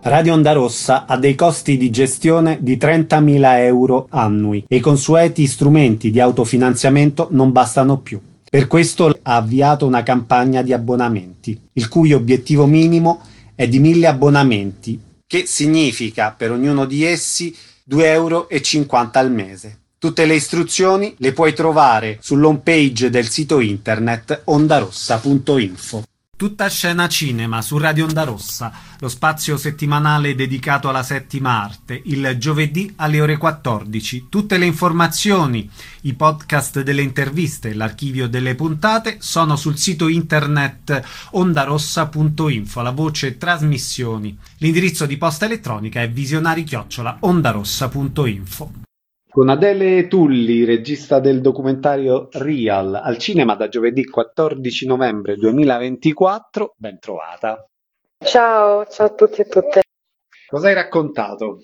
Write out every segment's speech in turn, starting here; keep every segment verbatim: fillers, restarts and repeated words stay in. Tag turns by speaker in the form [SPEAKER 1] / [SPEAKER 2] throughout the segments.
[SPEAKER 1] Radio Onda Rossa ha dei costi di gestione di trentamila euro annui e i consueti strumenti di autofinanziamento non bastano più. Per questo ha avviato una campagna di abbonamenti, il cui obiettivo minimo è di mille abbonamenti, che significa per ognuno di essi due euro e cinquanta al mese. Tutte le istruzioni le puoi trovare sull'home page del sito internet ondarossa punto info. Tutta scena cinema su Radio Onda Rossa, lo spazio settimanale dedicato alla settima arte, il giovedì alle ore quattordici. Tutte le informazioni, i podcast delle interviste e l'archivio delle puntate sono sul sito internet ondarossa punto info, la voce trasmissioni. L'indirizzo di posta elettronica è visionari chiocciola ondarossa punto info. Con Adele Tulli, regista del documentario Real, al cinema da giovedì quattordici novembre duemilaventiquattro, ben trovata.
[SPEAKER 2] Ciao, ciao a tutti e tutte.
[SPEAKER 1] Cosa hai raccontato?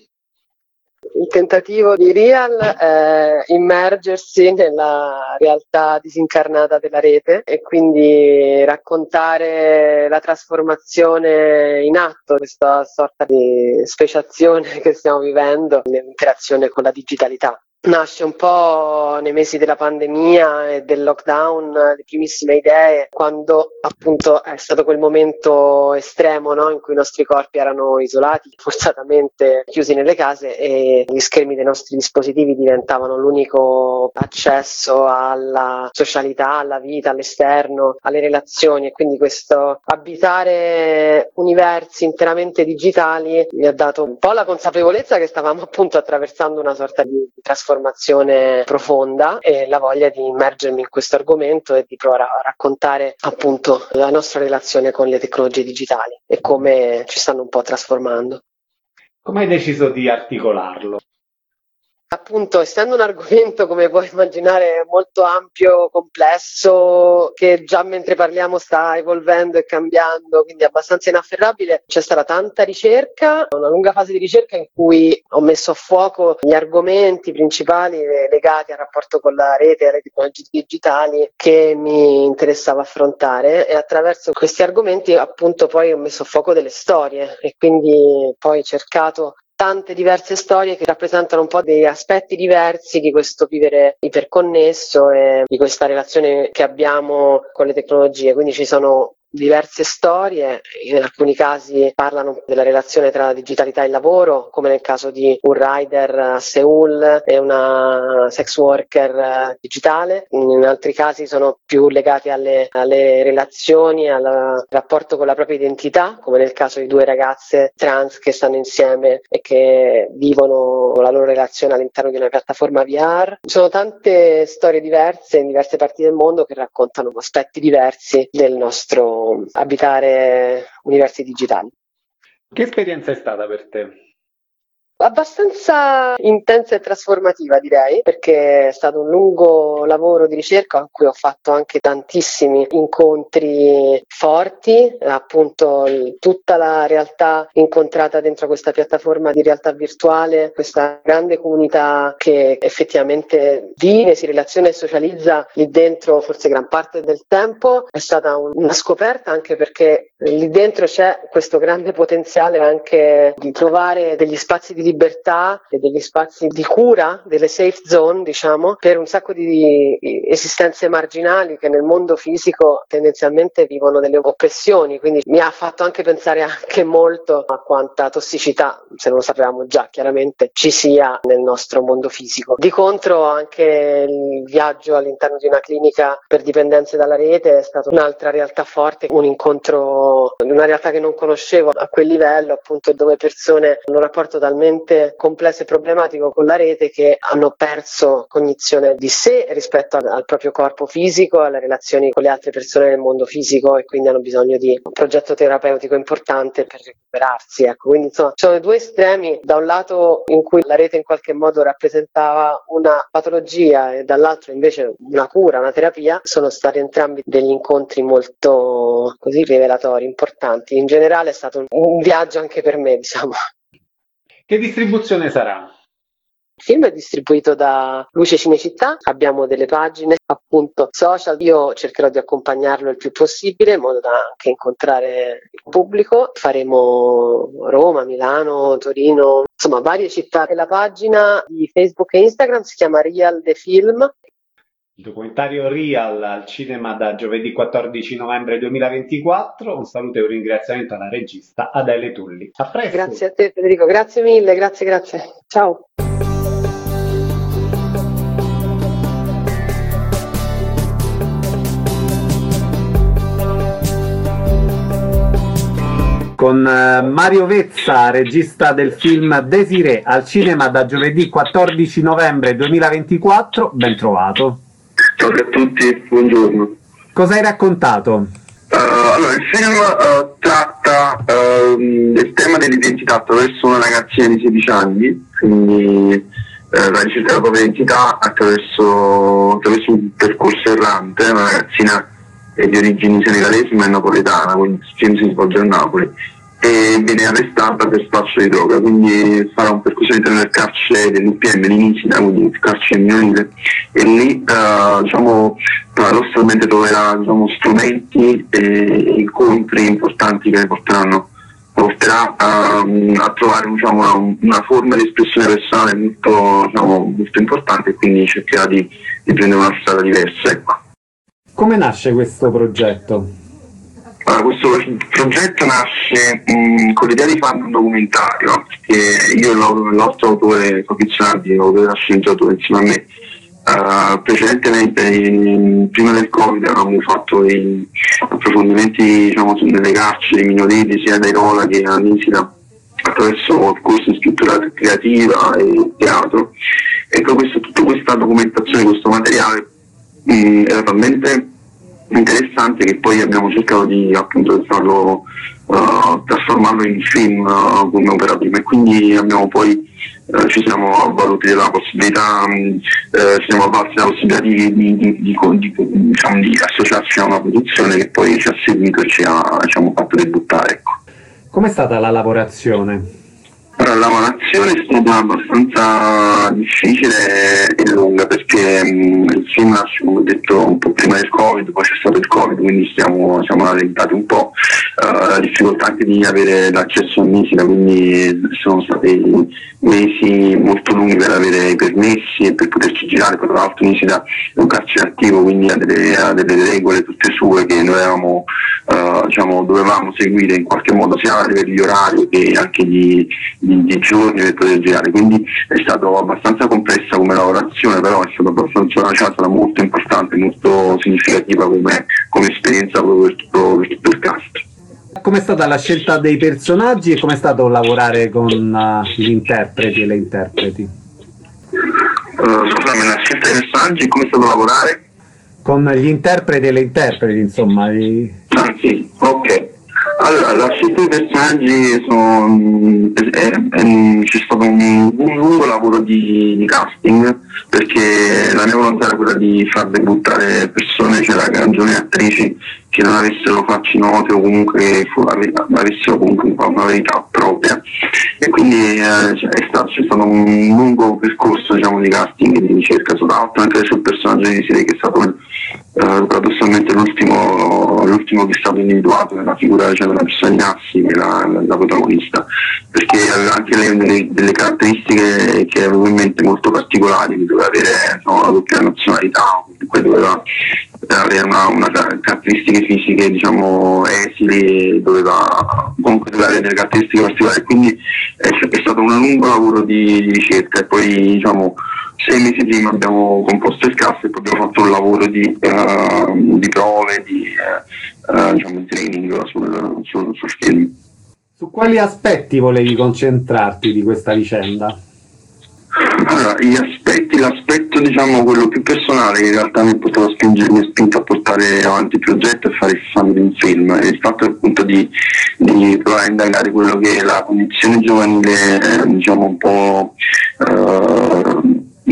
[SPEAKER 2] Il tentativo di Real è immergersi nella realtà disincarnata della rete e quindi raccontare la trasformazione in atto, questa sorta di speciazione che stiamo vivendo nell'interazione con la digitalità. Nasce un po' nei mesi della pandemia e del lockdown, le primissime idee, quando appunto è stato quel momento estremo, no? In cui i nostri corpi erano isolati, forzatamente chiusi nelle case e gli schermi dei nostri dispositivi diventavano l'unico accesso alla socialità, alla vita, all'esterno, alle relazioni, e quindi questo abitare universi interamente digitali mi ha dato un po' la consapevolezza che stavamo appunto attraversando una sorta di trasformazione profonda e la voglia di immergermi in questo argomento e di provare a raccontare appunto la nostra relazione con le tecnologie digitali e come ci stanno un po' trasformando.
[SPEAKER 1] Come hai deciso di articolarlo?
[SPEAKER 2] Appunto, essendo un argomento, come puoi immaginare, molto ampio, complesso, che già mentre parliamo sta evolvendo e cambiando, quindi abbastanza inafferrabile, c'è stata tanta ricerca, una lunga fase di ricerca in cui ho messo a fuoco gli argomenti principali legati al rapporto con la rete e alle tecnologie digitali che mi interessava affrontare, e attraverso questi argomenti appunto poi ho messo a fuoco delle storie e quindi poi cercato tante diverse storie che rappresentano un po' degli aspetti diversi di questo vivere iperconnesso e di questa relazione che abbiamo con le tecnologie. Quindi ci sono diverse storie, in alcuni casi parlano della relazione tra digitalità e lavoro, come nel caso di un rider a Seoul e una sex worker digitale, in altri casi sono più legati alle, alle relazioni, al rapporto con la propria identità, come nel caso di due ragazze trans che stanno insieme e che vivono la loro relazione all'interno di una piattaforma V R. Ci sono tante storie diverse in diverse parti del mondo che raccontano aspetti diversi del nostro abitare universi digitali.
[SPEAKER 1] Che esperienza è stata per te?
[SPEAKER 2] Abbastanza intensa e trasformativa, direi, perché è stato un lungo lavoro di ricerca in cui ho fatto anche tantissimi incontri forti, appunto tutta la realtà incontrata dentro questa piattaforma di realtà virtuale, questa grande comunità che effettivamente vive, si relaziona e socializza lì dentro forse gran parte del tempo, è stata un- una scoperta, anche perché lì dentro c'è questo grande potenziale anche di trovare degli spazi di libertà e degli spazi di cura, delle safe zone, diciamo, per un sacco di esistenze marginali che nel mondo fisico tendenzialmente vivono delle oppressioni. Quindi mi ha fatto anche pensare anche molto a quanta tossicità, se non lo sapevamo già chiaramente, ci sia nel nostro mondo fisico. Di contro anche il viaggio all'interno di una clinica per dipendenze dalla rete è stata un'altra realtà forte, un incontro in una realtà che non conoscevo a quel livello, appunto, dove persone hanno un rapporto talmente complesso e problematico con la rete che hanno perso cognizione di sé rispetto al, al proprio corpo fisico, alle relazioni con le altre persone nel mondo fisico, e quindi hanno bisogno di un progetto terapeutico importante per recuperarsi. Ecco, quindi insomma ci sono due estremi, da un lato in cui la rete in qualche modo rappresentava una patologia e dall'altro invece una cura, una terapia. Sono stati entrambi degli incontri molto così rivelatori, importanti. In generale è stato un, un viaggio anche per me, diciamo.
[SPEAKER 1] Che distribuzione sarà?
[SPEAKER 2] film è distribuito da Luce Cinecittà, abbiamo delle pagine appunto social, io cercherò di accompagnarlo il più possibile in modo da anche incontrare il pubblico. Faremo Roma, Milano, Torino, insomma varie città. E la pagina di Facebook e Instagram si chiama Real the Film.
[SPEAKER 1] Il documentario Real al cinema da giovedì quattordici novembre duemilaventiquattro. Un saluto e un ringraziamento alla regista Adele Tulli. A presto.
[SPEAKER 2] Grazie a te Federico, grazie mille, grazie, grazie. Ciao.
[SPEAKER 1] Con Mario Vezza, regista del film Desiré, al cinema da giovedì quattordici novembre duemilaventiquattro. Ben trovato.
[SPEAKER 3] Ciao a tutti, buongiorno.
[SPEAKER 1] Cosa hai raccontato?
[SPEAKER 3] Uh, allora, il film uh, tratta uh, del tema dell'identità attraverso una ragazzina di sedici anni, quindi uh, la ricerca della propria identità attraverso, attraverso un percorso errante. Una ragazzina è di origini senegalesi ma è napoletana, quindi il film si svolge a Napoli e viene arrestata per spaccio di droga, quindi farà un percorso all'interno del carcere dell'U P M di Nisida, quindi il carcere minorile, e lì uh, diciamo, paradossalmente troverà diciamo, strumenti e incontri importanti che ne porteranno porterà a, a trovare diciamo, una, una forma di espressione personale molto, diciamo, molto importante, e quindi cercherà di, di prendere una strada diversa. Ecco.
[SPEAKER 1] Come nasce questo progetto?
[SPEAKER 3] Allora, questo progetto nasce mh, con l'idea di fare un documentario, che io e il nostro autore Fabrizio Nardi, l'autore della sceneggiatura insieme a me, uh, precedentemente in, prima del Covid avevamo fatto i approfondimenti diciamo, nelle carceri minorili sia ad Airola che a Nisida attraverso corsi di scrittura creativa e teatro. Ecco, questo, tutta questa documentazione, questo materiale mh, era talmente interessante che poi abbiamo cercato di appunto farlo uh, trasformarlo in film uh, come opera prima, e quindi abbiamo poi uh, ci siamo avvaluti della possibilità um, uh, ci siamo avvalsi della possibilità di, di, di, di, di, diciamo, di associarci a una produzione che poi ci ha seguito e ci ha diciamo, fatto debuttare. Ecco.
[SPEAKER 1] Com'è stata la lavorazione?
[SPEAKER 3] Allora, la lavorazione è stata abbastanza difficile e lunga perché mh, il film nasce, come ho detto, un po' prima del Covid, poi c'è stato il Covid, quindi stiamo, siamo rallentati un po'. Uh, la difficoltà anche di avere l'accesso a Nisida, quindi sono stati mesi molto lunghi per avere i permessi e per poterci girare. Poi, tra l'altro, Nisida è un carcere attivo, quindi ha delle, ha delle regole tutte sue che noi avevamo, uh, diciamo, dovevamo seguire in qualche modo sia a livello di orario che anche di Di, di giorni per poter girare, quindi è stato abbastanza complessa come lavorazione, però è stata abbastanza cioè, stata molto importante, molto significativa come, come esperienza proprio per tutto, per tutto il cast.
[SPEAKER 1] Com'è stata la scelta dei personaggi e com'è stato lavorare con uh, gli interpreti e le interpreti?
[SPEAKER 3] Uh, scusami, la scelta dei personaggi, come è stato lavorare?
[SPEAKER 1] Con gli interpreti e le interpreti, insomma. Gli...
[SPEAKER 3] Ah sì, ok. Allora, la scelta dei personaggi sono, è, è, c'è stato un, un lungo lavoro di, di casting, perché la mia volontà era quella di far debuttare persone, c'era giovani attrici che non avessero facce note o comunque avessero comunque un po' una verità propria, e quindi eh, cioè, è stato, c'è stato un lungo percorso diciamo, di casting e di ricerca, soprattutto anche sul personaggio di Siri, che è stato eh, paradossalmente l'ultimo, l'ultimo che è stato individuato nella figura cioè, della persona di Nassi, che è la, la, la protagonista, perché aveva anche lei delle, delle caratteristiche che avevo in mente molto particolari, che doveva avere no, la doppia nazionalità, comunque doveva avere una, una caratteristiche fisiche diciamo esili, doveva comunque avere delle caratteristiche particolari, quindi è, è stato un lungo lavoro di, di ricerca, e poi diciamo sei mesi prima abbiamo composto il cast e poi abbiamo fatto un lavoro di, uh, di prove, di uh, diciamo, training sul, sul, sul film.
[SPEAKER 1] Su quali aspetti volevi concentrarti di questa vicenda?
[SPEAKER 3] Allora, gli aspetti, l'aspetto diciamo quello più personale che in realtà mi ha portato a spingere, mi ha spinto a portare avanti il progetto e fare il fan di un film, è il fatto appunto di, di provare a indagare quello che è la condizione giovanile, eh, diciamo un po' eh,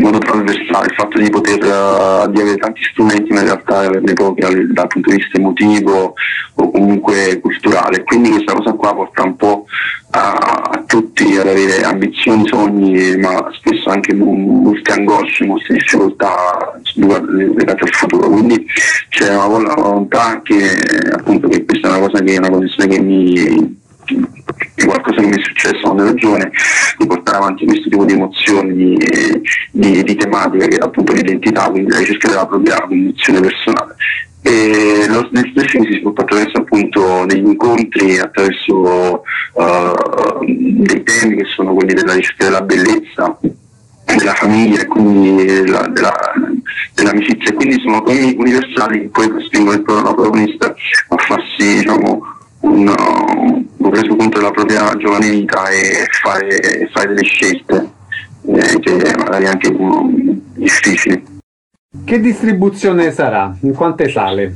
[SPEAKER 3] in modo trasversale, il fatto di poter uh, di avere tanti strumenti ma in realtà averne pochi dal punto di vista emotivo o comunque culturale, quindi questa cosa qua porta un po' a, a tutti ad avere ambizioni, sogni, ma spesso anche molte angosce, molte difficoltà legate al futuro, quindi c'è una volontà anche appunto che questa è una cosa che è una condizione che mi è qualcosa che mi è successo nella ragione di portare avanti questo tipo di emozioni, di, di, di tematica che è appunto l'identità, quindi la ricerca della propria condizione personale. E lo nel film si sviluppa attraverso appunto degli incontri, attraverso uh, dei temi che sono quelli della ricerca della bellezza, della famiglia e quindi della, della, dell'amicizia, e quindi sono temi universali che poi spingono il protagonista a farsi, diciamo, un, un preso conto della propria giovane vita e fare, fare delle scelte eh, che magari anche um, difficili.
[SPEAKER 1] Che distribuzione sarà? In quante sale?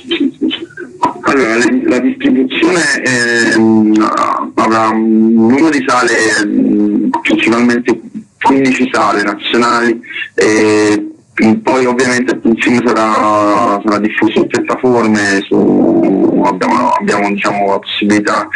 [SPEAKER 3] Allora, la distribuzione eh, avrà un numero di sale, principalmente quindici sale nazionali, e poi ovviamente il film sarà, sarà diffuso su piattaforme, su, abbiamo, abbiamo diciamo, la possibilità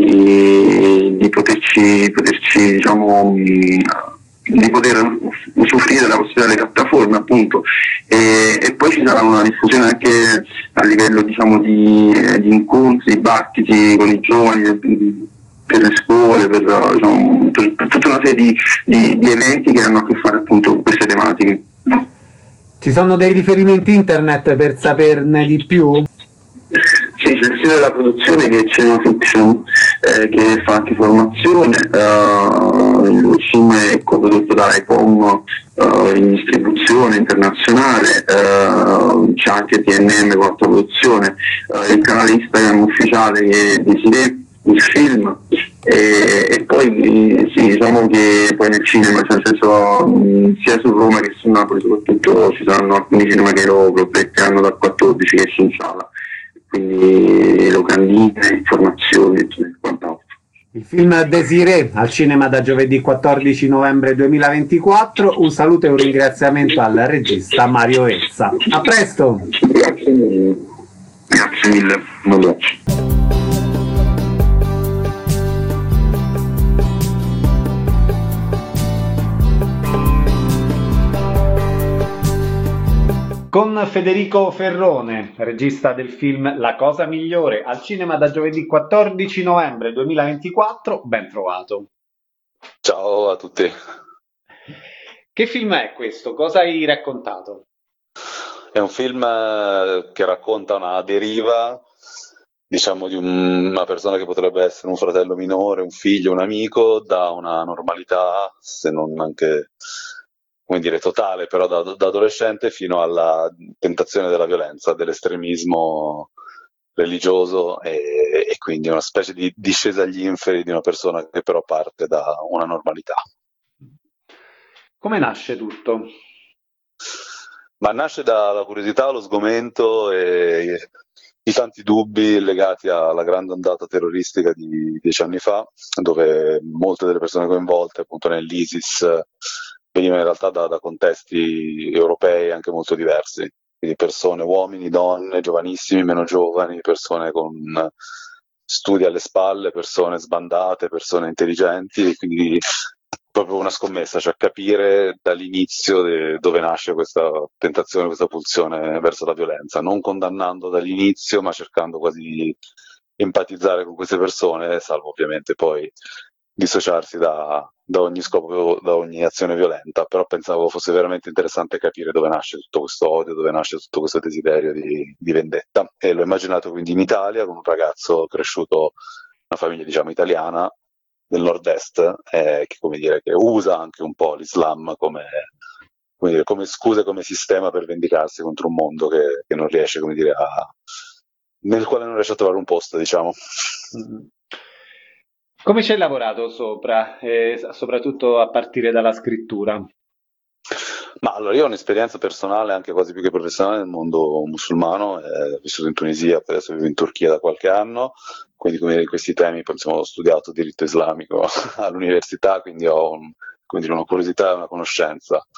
[SPEAKER 3] di, di poterci, poterci diciamo, di poter usufruire della possibilità delle piattaforme appunto, e, e poi ci sarà una diffusione anche a livello diciamo di, di incontri, dibattiti con i giovani, per le scuole, per, diciamo, per, per tutta una serie di, di, di eventi che hanno a che fare appunto con queste tematiche.
[SPEAKER 1] Ci sono dei riferimenti internet per saperne di più?
[SPEAKER 3] Sì, c'è il sito della produzione che è Cinema Fiction, eh, che fa anche formazione, uh, il film è coprodotto da ICOM uh, in distribuzione internazionale, uh, c'è anche T N M con la produzione, uh, il canale Instagram ufficiale che è Desiree, il film, e, e poi sì, diciamo che poi nel cinema, cioè nel senso mh, sia su Roma che su Napoli soprattutto ci saranno alcuni cinema che lo proietteranno dal quattordici che è in sala, quindi locandine, informazioni e quant'altro.
[SPEAKER 1] Il film Desiree al cinema da giovedì quattordici novembre duemilaventiquattro. Un saluto e un ringraziamento al regista Mario Ezza. A presto!
[SPEAKER 3] Grazie mille. Grazie mille. Un abbraccio.
[SPEAKER 1] Con Federico Ferrone, regista del film La cosa migliore, al cinema da giovedì quattordici novembre duemilaventiquattro, ben trovato.
[SPEAKER 4] Ciao a tutti.
[SPEAKER 1] Che film è questo? Cosa hai raccontato?
[SPEAKER 4] È un film che racconta una deriva, diciamo, di un- una persona che potrebbe essere un fratello minore, un figlio, un amico, da una normalità, se non anche, come dire, totale, però da, da adolescente fino alla tentazione della violenza, dell'estremismo religioso e, e quindi una specie di discesa agli inferi di una persona che però parte da una normalità.
[SPEAKER 1] Come nasce tutto?
[SPEAKER 4] Ma nasce dalla curiosità, lo sgomento e i tanti dubbi legati alla grande ondata terroristica di dieci anni fa, dove molte delle persone coinvolte appunto nell'ISIS venivano in realtà da, da contesti europei anche molto diversi, quindi persone, uomini, donne, giovanissimi, meno giovani, persone con studi alle spalle, persone sbandate, persone intelligenti, quindi proprio una scommessa, cioè capire dall'inizio de- dove nasce questa tentazione, questa pulsione verso la violenza, non condannando dall'inizio, ma cercando quasi di empatizzare con queste persone, salvo ovviamente poi dissociarsi da, da ogni scopo, da ogni azione violenta, però pensavo fosse veramente interessante capire dove nasce tutto questo odio, dove nasce tutto questo desiderio di, di vendetta, e l'ho immaginato quindi in Italia con un ragazzo cresciuto in una famiglia diciamo italiana del nord-est, eh, che, come dire, che usa anche un po' l'Islam come, come, dire, come scusa, come sistema per vendicarsi contro un mondo che, che non riesce, come dire, a, nel quale non riesce a trovare un posto, diciamo.
[SPEAKER 1] Come ci hai lavorato sopra, eh, soprattutto a partire dalla scrittura?
[SPEAKER 4] Ma allora io ho un'esperienza personale, anche quasi più che professionale, nel mondo musulmano, eh, ho vissuto in Tunisia, poi adesso vivo in Turchia da qualche anno, quindi come dire, questi temi, poi, insomma, ho studiato diritto islamico all'università, quindi ho un- come dire, una curiosità e una conoscenza.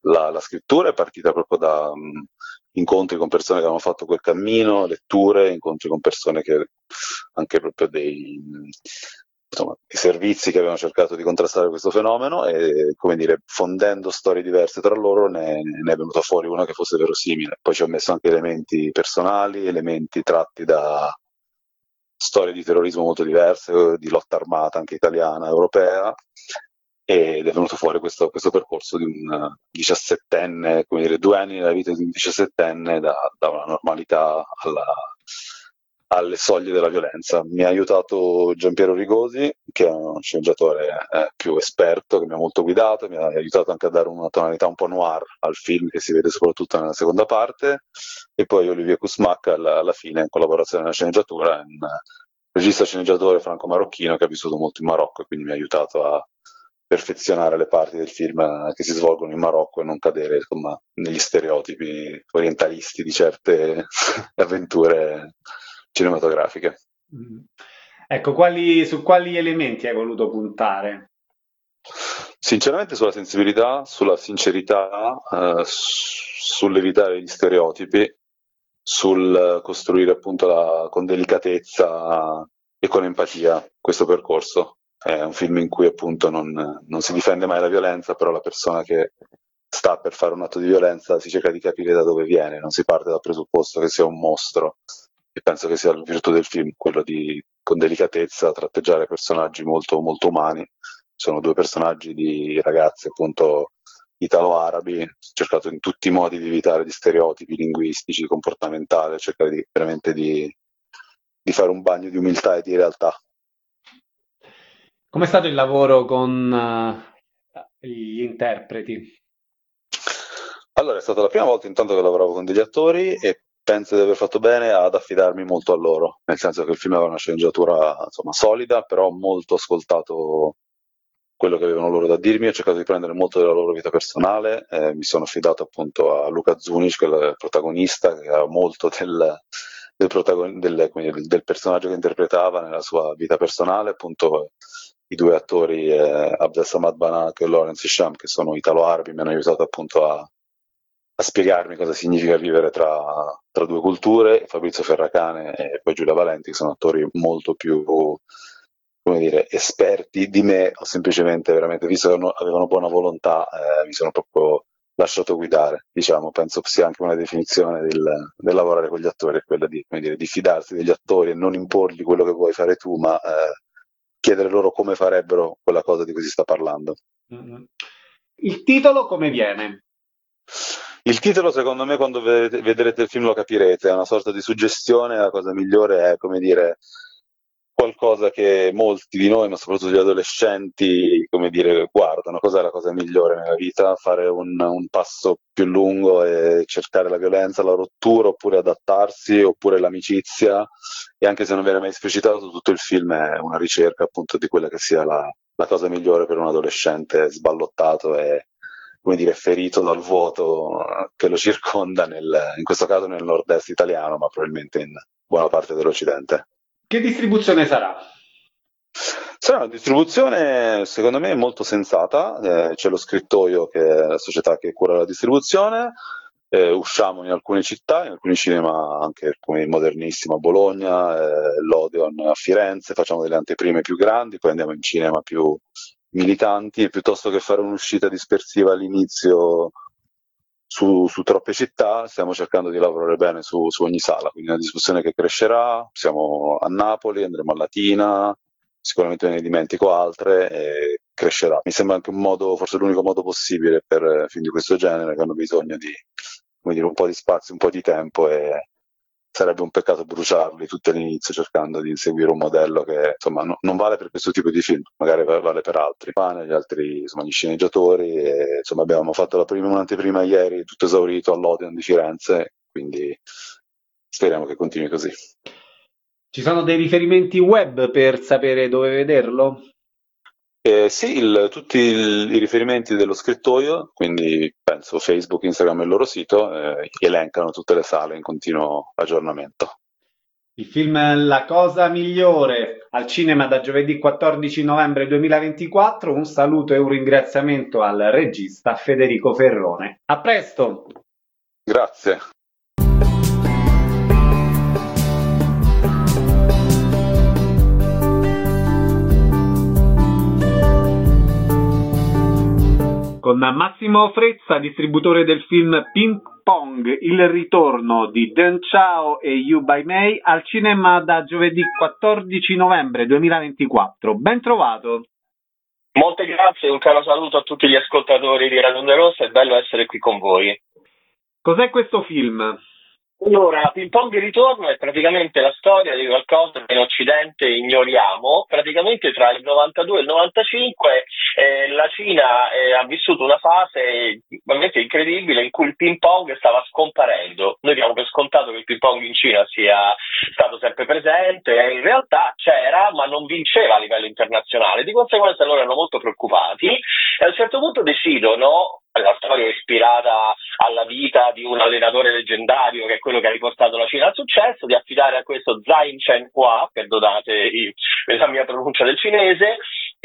[SPEAKER 4] la, la scrittura è partita proprio da um, incontri con persone che avevano fatto quel cammino, letture, incontri con persone che anche proprio dei, insomma, i servizi che avevano cercato di contrastare questo fenomeno e, come dire, fondendo storie diverse tra loro ne, ne è venuta fuori una che fosse verosimile. Poi ci ho messo anche elementi personali, elementi tratti da storie di terrorismo molto diverse, di lotta armata anche italiana, europea, ed è venuto fuori questo, questo percorso di un diciassettenne, come dire, due anni nella vita di un diciassettenne da, da una normalità alla, alle soglie della violenza. Mi ha aiutato Giampiero Rigosi, che è un sceneggiatore eh, più esperto, che mi ha molto guidato, mi ha aiutato anche a dare una tonalità un po' noir al film, che si vede soprattutto nella seconda parte, e poi Olivier Kusmak alla, alla fine, in collaborazione nella sceneggiatura, un regista sceneggiatore franco-marocchino che ha vissuto molto in Marocco e quindi mi ha aiutato a perfezionare le parti del film che si svolgono in Marocco e non cadere, insomma, negli stereotipi orientalisti di certe avventure cinematografiche.
[SPEAKER 1] Mm. Ecco, quali, su quali elementi hai voluto puntare?
[SPEAKER 4] Sinceramente sulla sensibilità, sulla sincerità, eh, sull'evitare gli stereotipi, sul costruire appunto la, con delicatezza e con empatia questo percorso. È un film in cui appunto non, non si difende mai la violenza, però la persona che sta per fare un atto di violenza si cerca di capire da dove viene, non si parte dal presupposto che sia un mostro. E penso che sia la virtù del film, quello di con delicatezza tratteggiare personaggi molto, molto umani. Sono due personaggi di ragazzi appunto italo-arabi, ho cercato in tutti i modi di evitare gli stereotipi linguistici, comportamentali, cercare di, veramente di, di fare un bagno di umiltà e di realtà.
[SPEAKER 1] Com'è stato il lavoro con uh, gli interpreti?
[SPEAKER 4] Allora, è stata la prima volta intanto che lavoravo con degli attori e penso di aver fatto bene ad affidarmi molto a loro, nel senso che il film aveva una sceneggiatura insomma solida, però molto ascoltato quello che avevano loro da dirmi, ho cercato di prendere molto della loro vita personale, eh, mi sono affidato appunto a Luka Zunic, che è il protagonista, che ha molto del, del, protagon- del, come dire, del personaggio che interpretava nella sua vita personale, appunto i due attori eh, Abdessamad Banak e Lawrence Hisham, che sono italo-arabi, mi hanno aiutato appunto a, a spiegarmi cosa significa vivere tra, tra due culture, Fabrizio Ferracane e poi Giulia Valenti, che sono attori molto più, come dire, esperti di me, ho semplicemente veramente, visto che avevano buona volontà, eh, mi sono proprio lasciato guidare, diciamo, penso sia anche una definizione del, del lavorare con gli attori, è quella di, come dire, di fidarsi degli attori e non imporgli quello che vuoi fare tu, ma eh, chiedere loro come farebbero quella cosa di cui si sta parlando.
[SPEAKER 1] Mm-hmm. Il titolo come viene?
[SPEAKER 4] Il titolo, secondo me, quando vedrete, vedrete il film lo capirete, è una sorta di suggestione, la cosa migliore è, come dire, qualcosa che molti di noi, ma soprattutto gli adolescenti, come dire, guardano. Cos'è la cosa migliore nella vita? Fare un, un passo più lungo e cercare la violenza, la rottura, oppure adattarsi, oppure l'amicizia. E anche se non viene mai esplicitato, tutto il film è una ricerca appunto di quella che sia la, la cosa migliore per un adolescente sballottato e, come dire, ferito dal vuoto che lo circonda, nel, in questo caso nel nord-est italiano, ma probabilmente in buona parte dell'Occidente.
[SPEAKER 1] Che distribuzione sarà?
[SPEAKER 4] Sarà una distribuzione, secondo me, molto sensata. Eh, c'è lo Scrittoio, che è la società che cura la distribuzione. Eh, usciamo in alcune città, in alcuni cinema anche come il Modernissimo a Bologna, eh, l'Odeon a Firenze, facciamo delle anteprime più grandi, poi andiamo in cinema più militanti, e piuttosto che fare un'uscita dispersiva all'inizio su, su troppe città, stiamo cercando di lavorare bene su, su ogni sala, quindi una discussione che crescerà. Siamo a Napoli, andremo a Latina, sicuramente ne dimentico altre, e crescerà. Mi sembra anche un modo, forse l'unico modo possibile per film di questo genere, che hanno bisogno di, come dire, un po' di spazio, un po' di tempo, e sarebbe un peccato bruciarli tutti all'inizio cercando di inseguire un modello che insomma no, non vale per questo tipo di film, magari vale per altri. Gli altri, insomma, gli sceneggiatori, e, insomma, abbiamo fatto la prima, un'anteprima ieri, tutto esaurito all'Odeon di Firenze, quindi speriamo che continui così.
[SPEAKER 1] Ci sono dei riferimenti web per sapere dove vederlo?
[SPEAKER 4] Eh, sì, il, tutti il, i riferimenti dello Scrittoio, quindi penso Facebook, Instagram e il loro sito, eh, elencano tutte le sale in continuo aggiornamento.
[SPEAKER 1] Il film La cosa migliore al cinema da giovedì quattordici novembre duemilaventiquattro. Un saluto e un ringraziamento al regista Federico Ferrone. A presto!
[SPEAKER 4] Grazie.
[SPEAKER 1] Con Massimo Frezza, distributore del film Ping Pong, il ritorno di Deng Chao e You By May, al cinema da giovedì quattordici novembre duemilaventiquattro. Ben trovato!
[SPEAKER 5] Molte grazie, un caro saluto a tutti gli ascoltatori di Radio Onda Rossa, è bello essere qui con voi.
[SPEAKER 1] Cos'è questo film?
[SPEAKER 5] Allora, Ping Pong di ritorno è praticamente la storia di qualcosa che in Occidente ignoriamo. Praticamente tra il novantadue e il novantacinque eh, la Cina eh, ha vissuto una fase veramente incredibile in cui il ping pong stava scomparendo. Noi diamo per scontato che il ping pong in Cina sia stato sempre presente, e in realtà c'era ma non vinceva a livello internazionale. Di conseguenza loro erano molto preoccupati e a un certo punto decidono, la storia è ispirata alla vita di un allenatore leggendario che è quello che ha riportato la Cina al successo, di affidare a questo Zhai Chen-hua, perdonate la mia pronuncia del cinese,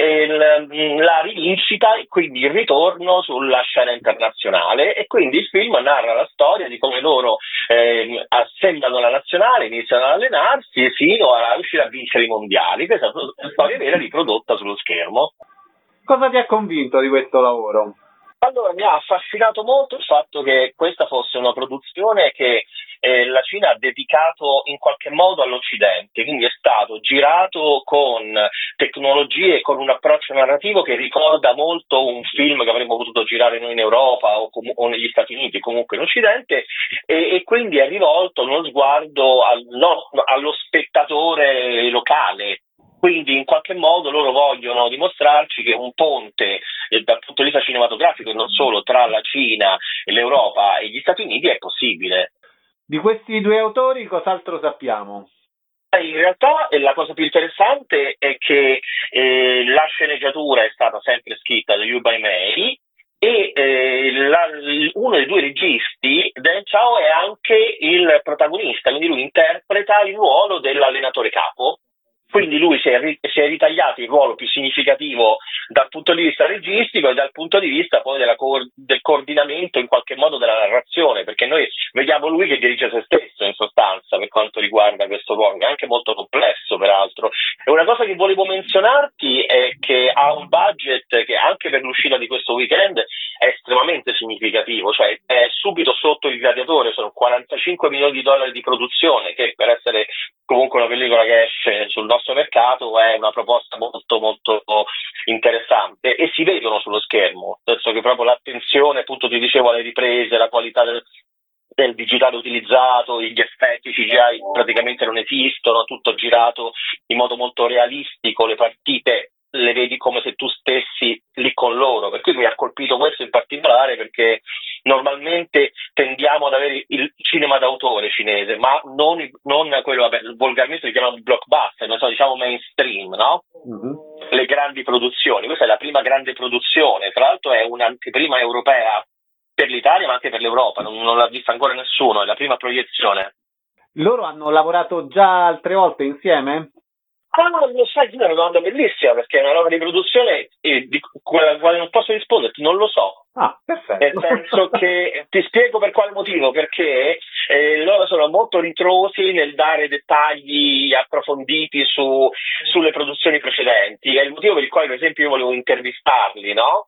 [SPEAKER 5] il, la rivincita e quindi il ritorno sulla scena internazionale. E quindi il film narra la storia di come loro eh, assemblano la nazionale, iniziano ad allenarsi fino a riuscire a vincere i mondiali. Questa è una storia vera riprodotta sullo schermo.
[SPEAKER 1] Cosa ti ha convinto di questo lavoro?
[SPEAKER 5] Allora, mi ha affascinato molto il fatto che questa fosse una produzione che eh, la Cina ha dedicato in qualche modo all'Occidente, quindi è stato girato con tecnologie, con un approccio narrativo che ricorda molto un film che avremmo potuto girare noi in Europa o, com- o negli Stati Uniti, comunque in Occidente, e, e quindi è rivolto uno sguardo al, no, allo spettatore locale. Quindi in qualche modo loro vogliono dimostrarci che un ponte eh, dal punto di vista cinematografico e non solo tra la Cina e l'Europa e gli Stati Uniti è possibile.
[SPEAKER 1] Di questi due autori cos'altro sappiamo?
[SPEAKER 5] In realtà eh, la cosa più interessante è che eh, la sceneggiatura è stata sempre scritta da Yu By May e eh, la, uno dei due registi, Deng Chao, è anche il protagonista, quindi lui interpreta il ruolo dell'allenatore capo. Quindi lui si è, ri- si è ritagliato il ruolo più significativo dal punto di vista registico e dal punto di vista poi della co- del coordinamento in qualche modo della narrazione, perché noi vediamo lui che dirige se stesso in sostanza per quanto riguarda questo ruolo, che è anche molto complesso peraltro. E una cosa che volevo menzionarti è che ha un budget che anche per l'uscita di questo weekend è estremamente significativo, cioè è subito sotto il Gladiatore, sono quarantacinque milioni di dollari di produzione, che per essere comunque una pellicola che esce sul nostro mercato è una proposta molto molto interessante e si vedono sullo schermo, nel senso che proprio l'attenzione, appunto ti dicevo, alle riprese, la qualità del, del digitale utilizzato, gli effetti C G I praticamente non esistono, tutto girato in modo molto realistico, le partite le vedi come se tu stessi lì con loro, per cui mi ha colpito questo in particolare, perché normalmente tendiamo ad avere il cinema d'autore cinese, ma non, non quello, vabbè, volgarmente si chiama blockbuster, non so, diciamo mainstream, no? Mm-hmm. Le grandi produzioni, questa è la prima grande produzione, tra l'altro è un'anteprima europea per l'Italia ma anche per l'Europa, non, non l'ha vista ancora nessuno, è la prima proiezione.
[SPEAKER 1] Loro hanno lavorato già altre volte insieme?
[SPEAKER 5] Ah, lo sai, è una domanda bellissima, perché è una roba di produzione e di quale, quale non posso risponderti, non lo so.
[SPEAKER 1] Ah, perfetto.
[SPEAKER 5] Nel senso che ti spiego per quale motivo, perché eh, loro sono molto ritrosi nel dare dettagli approfonditi su, sulle produzioni precedenti, è il motivo per il quale per esempio io volevo intervistarli, no?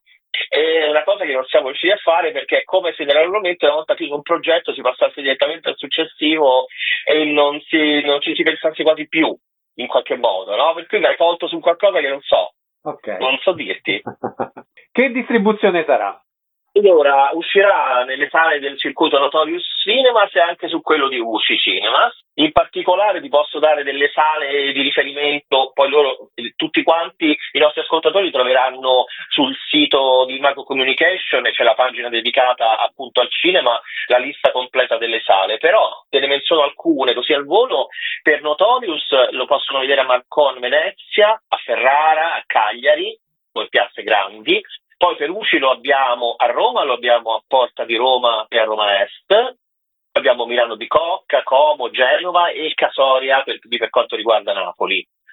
[SPEAKER 5] È una cosa che non siamo riusciti a fare, perché è come se normalmente una volta finito un progetto si passasse direttamente al successivo e non, si, non ci si pensasse quasi più, in qualche modo, no? Per cui mi hai colto su qualcosa che non so.
[SPEAKER 1] Ok.
[SPEAKER 5] Non so dirti.
[SPEAKER 1] Che distribuzione sarà?
[SPEAKER 5] Allora, uscirà nelle sale del circuito Notorious Cinemas e anche su quello di U C I Cinemas. In particolare ti posso dare delle sale di riferimento, poi loro, tutti quanti, i nostri ascoltatori troveranno sul sito di Macro Communication, e c'è la pagina dedicata appunto al cinema, la lista completa delle sale, però te ne menziono alcune così al volo. Per Notorious lo possono vedere a Marcon Venezia, a Ferrara, a Cagliari, come piazze grandi. Poi per U C I lo abbiamo a Roma, lo abbiamo a Porta di Roma e a Roma Est, abbiamo Milano Bicocca, Como, Genova e Casoria per, per quanto riguarda Napoli.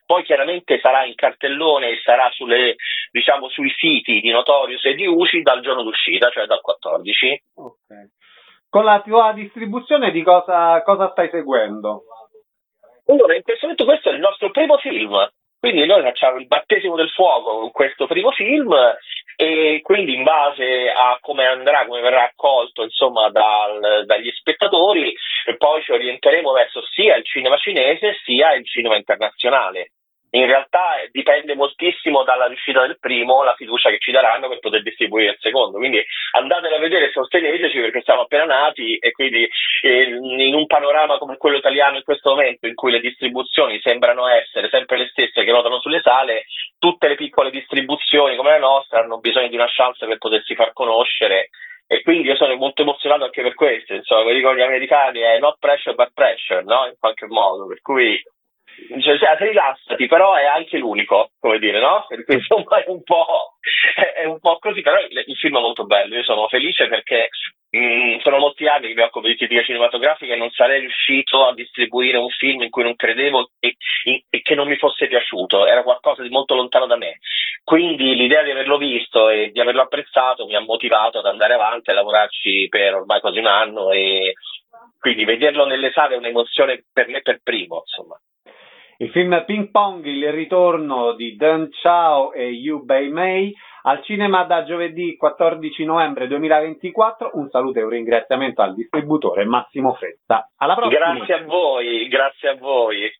[SPEAKER 5] poi chiaramente sarà in cartellone e sarà sulle, diciamo, sui siti di Notorious e di U C I dal giorno d'uscita, cioè dal quattordici.
[SPEAKER 1] Ok. Con la tua distribuzione di cosa, cosa stai seguendo?
[SPEAKER 5] Allora, in questo momento questo è il nostro primo film, quindi noi facciamo il battesimo del fuoco con questo primo film e quindi in base a come andrà, come verrà accolto insomma dal, dagli spettatori, e poi ci orienteremo verso sia il cinema cinese sia il cinema internazionale. In realtà dipende moltissimo dalla riuscita del primo, la fiducia che ci daranno per poter distribuire il secondo, quindi andatelo a vedere e sosteneteci perché siamo appena nati e quindi eh, in un panorama come quello italiano in questo momento in cui le distribuzioni sembrano essere sempre le stesse che ruotano sulle sale, tutte le piccole distribuzioni come la nostra hanno bisogno di una chance per potersi far conoscere. E quindi io sono molto emozionato anche per questo, insomma, come dicono gli americani è not pressure but pressure, no? In qualche modo, per cui cioè, cioè, rilassati, però è anche l'unico, come dire, no? Perché insomma è un po', è un po' così, però il, il film è molto bello, io sono felice perché mh, sono molti anni che mi occupo di critica cinematografica e non sarei riuscito a distribuire un film in cui non credevo e, e, e che non mi fosse piaciuto, era qualcosa di molto lontano da me. Quindi l'idea di averlo visto e di averlo apprezzato mi ha motivato ad andare avanti e lavorarci per ormai quasi un anno e quindi vederlo nelle sale è un'emozione per me per primo, insomma.
[SPEAKER 1] Il film Ping Pong, il ritorno di Deng Chao e Yu Bei Mei al cinema da giovedì quattordici novembre duemilaventiquattro. Un saluto e un ringraziamento al distributore Massimo Fetta. Alla prossima.
[SPEAKER 5] Grazie a voi, grazie a voi.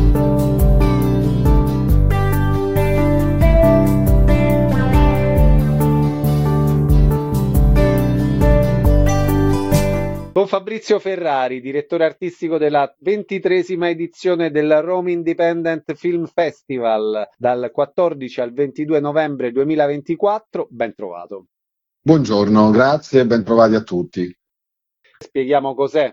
[SPEAKER 1] Con Fabrizio Ferrari, direttore artistico della ventitreesima edizione del Rome Independent Film Festival, dal quattordici al ventidue novembre duemilaventiquattro, ben trovato.
[SPEAKER 6] Buongiorno, grazie e ben trovati a tutti.
[SPEAKER 1] Spieghiamo cos'è.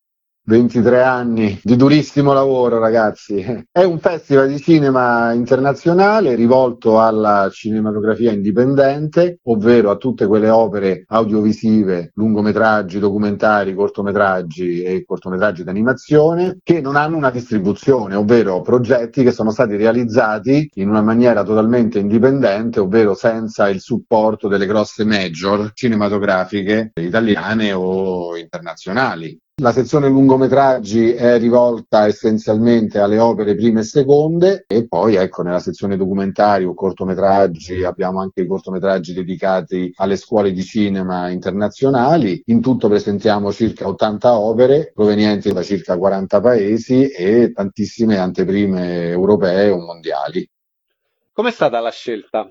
[SPEAKER 6] ventitré anni di durissimo lavoro, ragazzi. È un festival di cinema internazionale rivolto alla cinematografia indipendente, ovvero a tutte quelle opere audiovisive, lungometraggi, documentari, cortometraggi e cortometraggi d'animazione che non hanno una distribuzione, ovvero progetti che sono stati realizzati in una maniera totalmente indipendente, ovvero senza il supporto delle grosse major cinematografiche italiane o internazionali. La sezione lungometraggi è rivolta essenzialmente alle opere prime e seconde e poi ecco nella sezione documentari o cortometraggi abbiamo anche i cortometraggi dedicati alle scuole di cinema internazionali. In tutto presentiamo circa ottanta opere provenienti da circa quaranta paesi e tantissime anteprime europee o mondiali.
[SPEAKER 1] Com'è stata la scelta?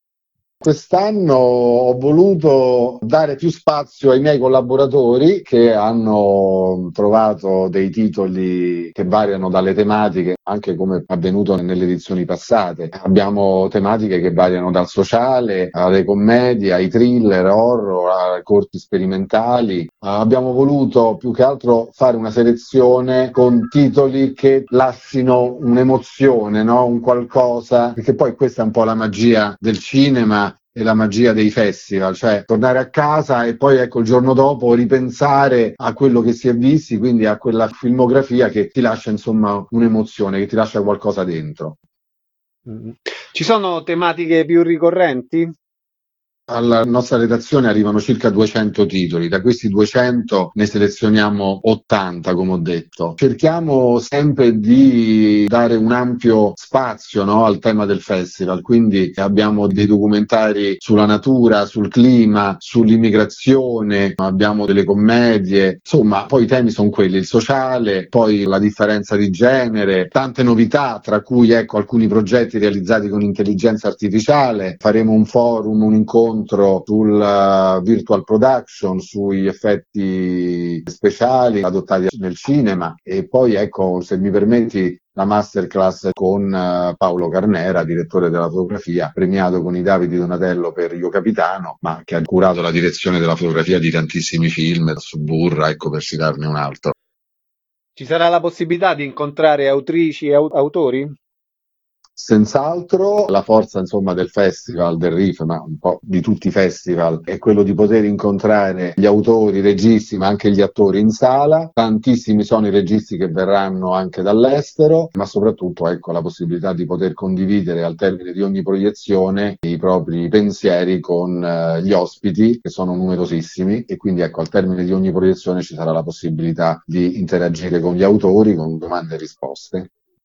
[SPEAKER 6] Quest'anno ho voluto dare più spazio ai miei collaboratori che hanno trovato dei titoli che variano dalle tematiche, anche come avvenuto nelle edizioni passate. Abbiamo tematiche che variano dal sociale alle commedie, ai thriller, horror, ai corti sperimentali. Abbiamo voluto più che altro fare una selezione con titoli che lasciano un'emozione, no? Un qualcosa, perché poi questa è un po' la magia del cinema e la magia dei festival, cioè tornare a casa e poi ecco il giorno dopo ripensare a quello che si è visti, quindi a quella filmografia che ti lascia insomma un'emozione, che ti lascia qualcosa dentro.
[SPEAKER 1] Ci sono tematiche più ricorrenti?
[SPEAKER 6] Alla nostra redazione arrivano circa duecento titoli, da questi duecento ne selezioniamo ottanta, come ho detto. Cerchiamo sempre di dare un ampio spazio, no, al tema del festival, quindi abbiamo dei documentari sulla natura, sul clima, sull'immigrazione, abbiamo delle commedie, insomma poi i temi sono quelli, il sociale, poi la differenza di genere, tante novità, tra cui ecco alcuni progetti realizzati con intelligenza artificiale. Faremo un forum, un incontro sul uh, virtual production, sui effetti speciali adottati nel cinema e poi ecco, se mi permetti, la masterclass con uh, Paolo Carnera, direttore della fotografia, premiato con i Davide Donatello per Io Capitano, ma che ha curato la direzione della fotografia di tantissimi film, Suburra, ecco per citarne un altro.
[SPEAKER 1] Ci sarà la possibilità di incontrare autrici e aut- autori?
[SPEAKER 6] Senz'altro la forza insomma del festival del Riff, ma un po' di tutti i festival, è quello di poter incontrare gli autori, i registi, ma anche gli attori in sala. Tantissimi sono i registi che verranno anche dall'estero, ma soprattutto ecco la possibilità di poter condividere al termine di ogni proiezione i propri pensieri con eh, gli ospiti, che sono numerosissimi, e quindi ecco al termine di ogni proiezione ci sarà la possibilità di interagire con gli autori con domande e risposte.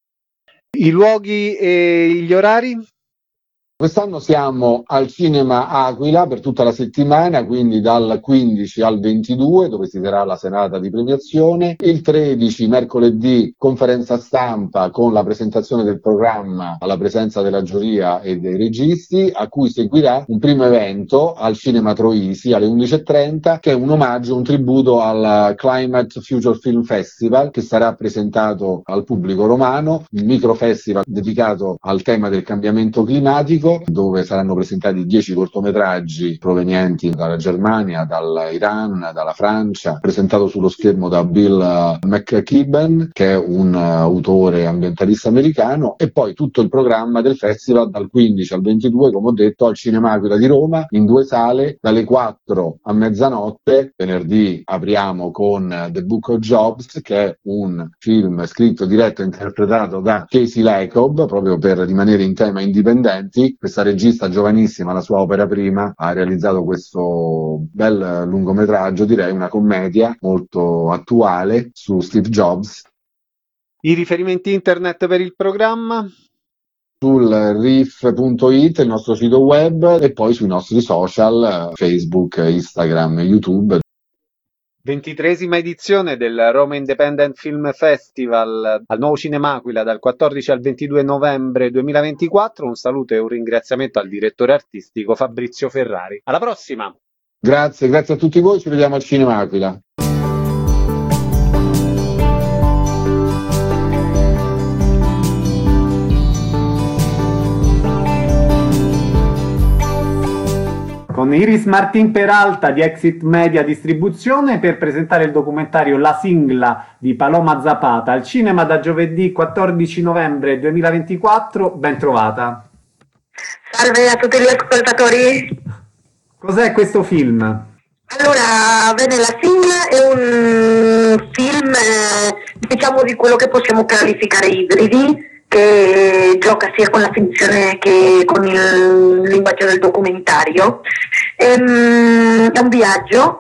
[SPEAKER 1] I luoghi e gli orari?
[SPEAKER 6] Quest'anno siamo al Cinema Aquila per tutta la settimana, quindi dal quindici al ventidue, dove si terrà la serata di premiazione. Il tredici, mercoledì, conferenza stampa con la presentazione del programma alla presenza della giuria e dei registi, a cui seguirà un primo evento al Cinema Troisi alle undici e trenta, che è un omaggio, un tributo al Climate Future Film Festival, che sarà presentato al pubblico romano, un microfestival dedicato al tema del cambiamento climatico, dove saranno presentati dieci cortometraggi provenienti dalla Germania, dall'Iran, dalla Francia, presentato sullo schermo da Bill McKibben, che è un uh, autore ambientalista americano, e poi tutto il programma del festival dal quindici al ventidue, come ho detto, al Cinema Aquila di Roma, in due sale, dalle quattro a mezzanotte. Venerdì apriamo con The Book of Jobs, che è un film scritto, diretto e interpretato da Casey Lacob, proprio per rimanere in tema indipendenti. Questa regista giovanissima, la sua opera prima, ha realizzato questo bel lungometraggio, direi una commedia molto attuale su Steve Jobs.
[SPEAKER 1] I riferimenti internet per il programma?
[SPEAKER 6] Sul riff punto it, il nostro sito web, e poi sui nostri social, Facebook, Instagram, YouTube.
[SPEAKER 1] ventitreesima edizione del Roma Independent Film Festival al Nuovo Cinema Aquila dal quattordici al ventidue novembre duemilaventiquattro. Un saluto e un ringraziamento al direttore artistico Fabrizio Ferrari. Alla prossima!
[SPEAKER 6] Grazie, grazie a tutti voi, ci vediamo al Cinema Aquila.
[SPEAKER 1] Con Iris Martin Peralta di Exit Media Distribuzione per presentare il documentario La Singla di Paloma Zapata al cinema da giovedì quattordici novembre duemilaventiquattro. Ben trovata.
[SPEAKER 7] Salve a tutti gli ascoltatori.
[SPEAKER 1] Cos'è questo film?
[SPEAKER 7] Allora, bene, La Singla è un film, eh, diciamo, di quello che possiamo qualificare ibridi, che gioca sia con la finzione che con il linguaggio del documentario. Ehm, è un viaggio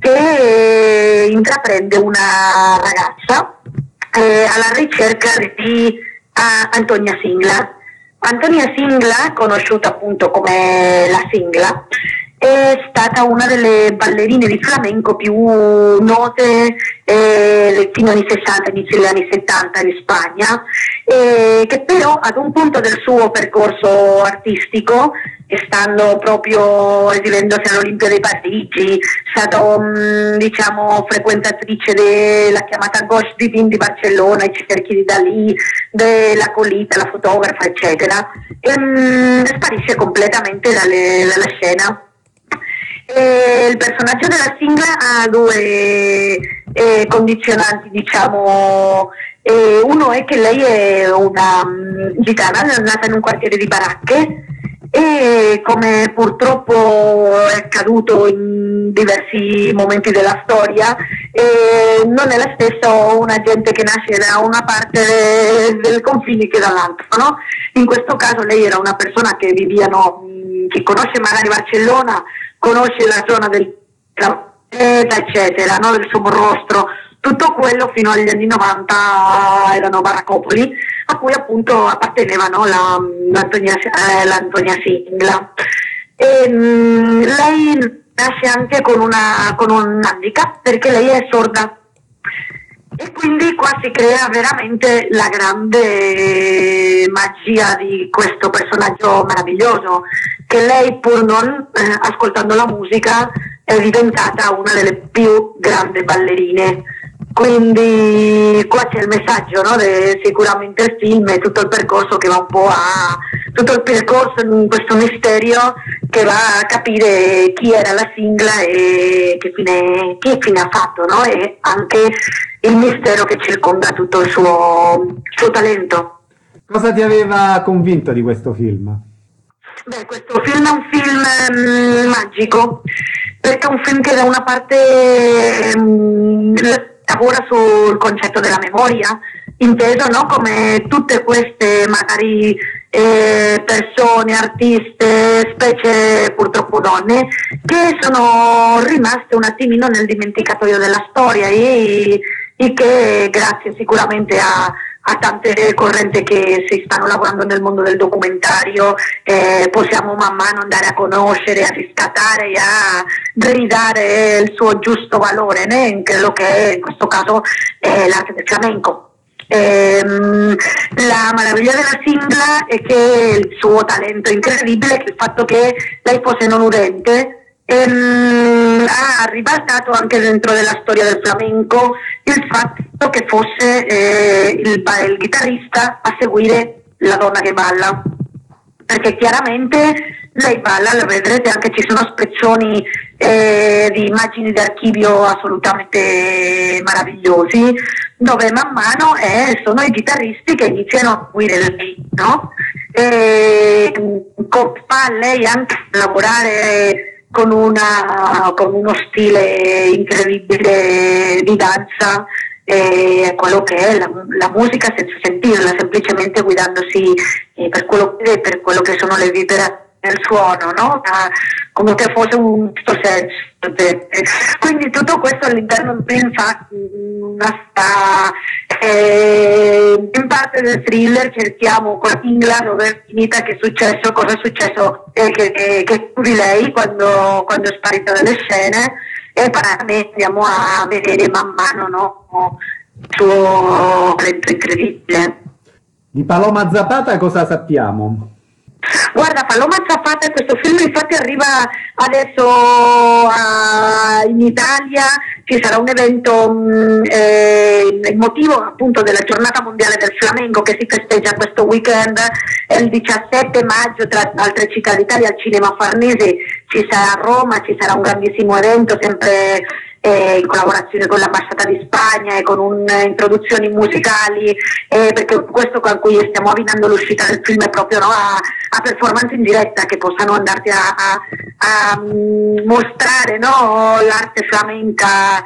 [SPEAKER 7] che intraprende una ragazza eh, alla ricerca di uh, Antonia Singla. Antonia Singla, conosciuta appunto come La Singla, è stata una delle ballerine di flamenco più note eh, fino agli anni sessanta, inizio degli anni settanta in Spagna, eh, che però ad un punto del suo percorso artistico, stando proprio esibendosi all'Olimpia di Parigi, è stata mh, diciamo frequentatrice della chiamata Ghost Divine di Barcellona, i cerchi di Dalì, della Colita, la fotografa, eccetera, e mh, sparisce completamente dalle, dalla scena. E il personaggio della Singla ha due eh, condizionanti, diciamo. E uno è che lei è una um, gitana nata in un quartiere di baracche e, come purtroppo è accaduto in diversi momenti della storia, eh, non è la stessa una gente che nasce da una parte del confine che dall'altra, no? In questo caso lei era una persona che vivia, che conosce magari Barcellona, conosce la zona del eccetera, no? Del Somorrostro, tutto quello fino agli anni novanta erano baraccopoli a cui appunto appartenevano la, l'Antonia, eh, l'Antonia Singla. E, mh, lei nasce anche con, una, con un handicap perché lei è sorda. E quindi qua si crea veramente la grande magia di questo personaggio meraviglioso, che lei, pur non eh, ascoltando la musica, è diventata una delle più grandi ballerine. Quindi qua c'è il messaggio, no? De, sicuramente il film e tutto il percorso che va un po' a tutto il percorso in questo misterio che va a capire chi era la Singla e che fine, che fine ha fatto, no? E anche il mistero che circonda tutto il suo, il suo talento.
[SPEAKER 1] Cosa ti aveva convinto di questo film?
[SPEAKER 7] Beh, questo film è un film mm, magico, perché è un film che da una parte mm, lavora sul concetto della memoria, inteso, no, come tutte queste magari eh, persone, artiste, specie purtroppo donne, che sono rimaste un attimino nel dimenticatoio della storia e, e che grazie sicuramente a a tante correnti che si stanno lavorando nel mondo del documentario eh, possiamo man mano andare a conoscere, a riscattare e a gridare il suo giusto valore, né? In quello che è in questo caso eh, l'arte del flamenco. Ehm, la meraviglia della Singla è che il suo talento incredibile è che il fatto che lei fosse non udente ehm, ha ribaltato anche dentro della storia del flamenco il fatto che fosse eh, il, il chitarrista a seguire la donna che balla, perché chiaramente lei balla, lo vedrete, anche ci sono spezzoni eh, di immagini d'archivio assolutamente meravigliosi, dove man mano eh, sono i chitarristi che iniziano a seguire lei, no? E, fa lei anche lavorare con, una, con uno stile incredibile di danza, eh, quello che è la, la musica senza sentirla, semplicemente guidandosi eh, per, quello che, per quello che sono le vibrazioni del suono, no? Ah, come se fosse un senso. Quindi tutto questo all'interno del film fa una sta, eh, in parte del thriller cerchiamo con Ingla dove è finita, che è successo, cosa è successo, eh, che, che, che di lei quando, quando è sparita dalle scene, e parallelamente andiamo a vedere man mano, no, il suo talento incredibile.
[SPEAKER 1] Di Paloma Zapata cosa sappiamo?
[SPEAKER 7] Guarda, Paloma Zapata, questo film infatti arriva adesso a, in Italia, ci sarà un evento, mh, eh, il motivo appunto della giornata mondiale del flamenco che si festeggia questo weekend, eh, il diciassette maggio, tra altre città d'Italia, al Cinema Farnese, ci sarà a Roma, ci sarà un grandissimo evento sempre eh, in collaborazione con l'Ambasciata di Spagna e con un, eh, introduzioni musicali, eh, perché questo con cui stiamo avvinando l'uscita del film è proprio, no, a, a performance in diretta che possano andarti a, a, a mostrare, no, l'arte flamenca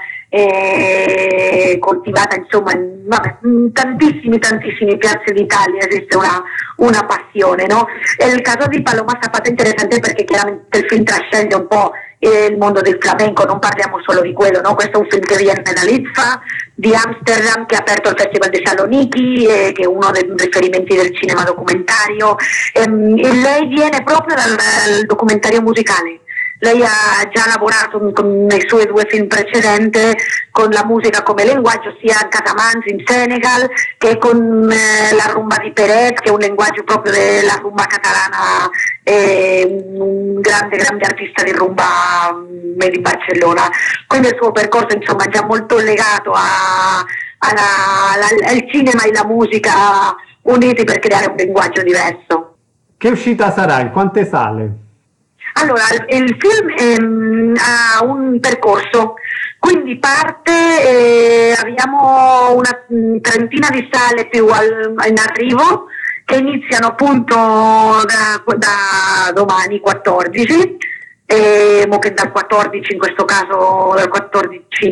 [SPEAKER 7] eh, coltivata insomma in, vabbè, in tantissimi tantissimi piazze d'Italia esiste una, una passione, no? E il caso di Paloma Zapata è interessante perché chiaramente il film trascende un po' il mondo del flamenco, non parliamo solo di quello, no? Questo è un film che viene da Litva, di Amsterdam, che ha aperto il Festival di Saloniki, eh, che è uno dei riferimenti del cinema documentario, ehm, e lei viene proprio dal, dal documentario musicale. Lei ha già lavorato con, nei suoi due film precedenti con la musica come linguaggio, sia a Casamance in Senegal che con eh, la rumba di Peret, che è un linguaggio proprio della rumba catalana, eh, un grande grande artista di rumba eh, di Barcellona. Quindi il suo percorso insomma è già molto legato a, alla, alla, al cinema e la musica uniti per creare un linguaggio diverso.
[SPEAKER 1] Che uscita sarà? In quante sale?
[SPEAKER 7] Allora, il film ehm, ha un percorso, quindi parte, eh, abbiamo una trentina di sale più al, in arrivo, che iniziano appunto da, da domani quattordici, eh, che dal quattordici in questo caso, dal quattordici,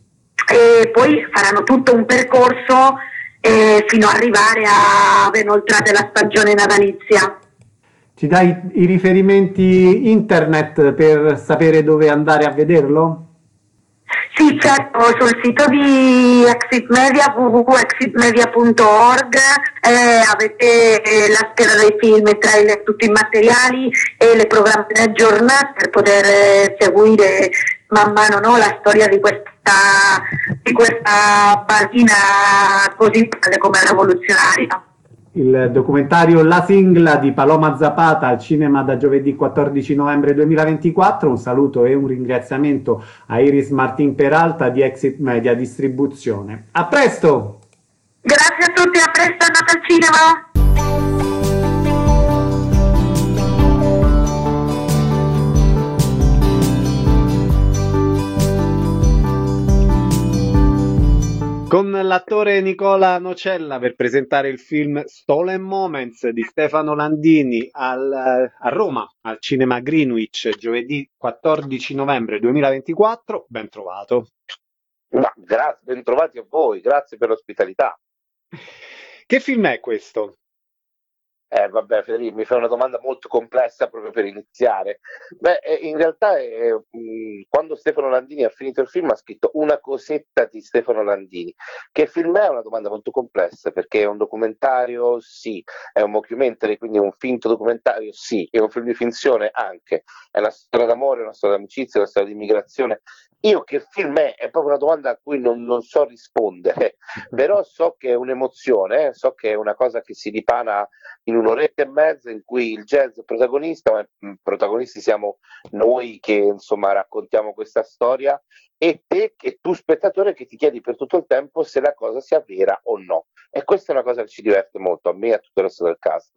[SPEAKER 7] e poi faranno tutto un percorso eh, fino ad arrivare a ben oltrate la stagione natalizia.
[SPEAKER 1] Ci dai i riferimenti internet per sapere dove andare a vederlo?
[SPEAKER 7] Sì, certo, sul sito di Exit Media, w w w punto exit media punto org, eh, avete eh, la scheda dei film, i trailer, tutti i materiali e le programmazioni aggiornate per poter eh, seguire man mano, no, la storia di questa, di questa bambina così come rivoluzionaria.
[SPEAKER 1] Il documentario La Singla di Paloma Zapata al cinema da giovedì quattordici novembre duemilaventiquattro. Un saluto e un ringraziamento a Iris Martin Peralta di Exit Media Distribuzione. A presto!
[SPEAKER 7] Grazie a tutti, a presto, andate al cinema!
[SPEAKER 1] con l'attore Nicola Nocella per presentare il film Stolen Moments di Stefano Landini al- a Roma, al Cinema Greenwich, giovedì quattordici novembre duemilaventiquattro. Ben trovato.
[SPEAKER 8] Ma grazie, bentrovati a voi, grazie per l'ospitalità.
[SPEAKER 1] Che film è questo?
[SPEAKER 8] Eh, vabbè, Federico, mi fai una domanda molto complessa proprio per iniziare. Beh, eh, in realtà, eh, mh, quando Stefano Landini ha finito il film, ha scritto Una cosetta di Stefano Landini. Che film è? Una domanda molto complessa, perché è un documentario? Sì. È un mockumentary, quindi è un finto documentario? Sì. È un film di finzione? Anche. È una storia d'amore, una storia d'amicizia, una storia di immigrazione. Io che film è? È proprio una domanda a cui non, non so rispondere, però so che è un'emozione, eh, so che è una cosa che si dipana in un'oretta e mezza in cui il jazz è protagonista, ma i protagonisti siamo noi che insomma raccontiamo questa storia e te, che tu spettatore, che ti chiedi per tutto il tempo se la cosa sia vera o no. E questa è una cosa che ci diverte molto, a me e a tutto il resto del cast.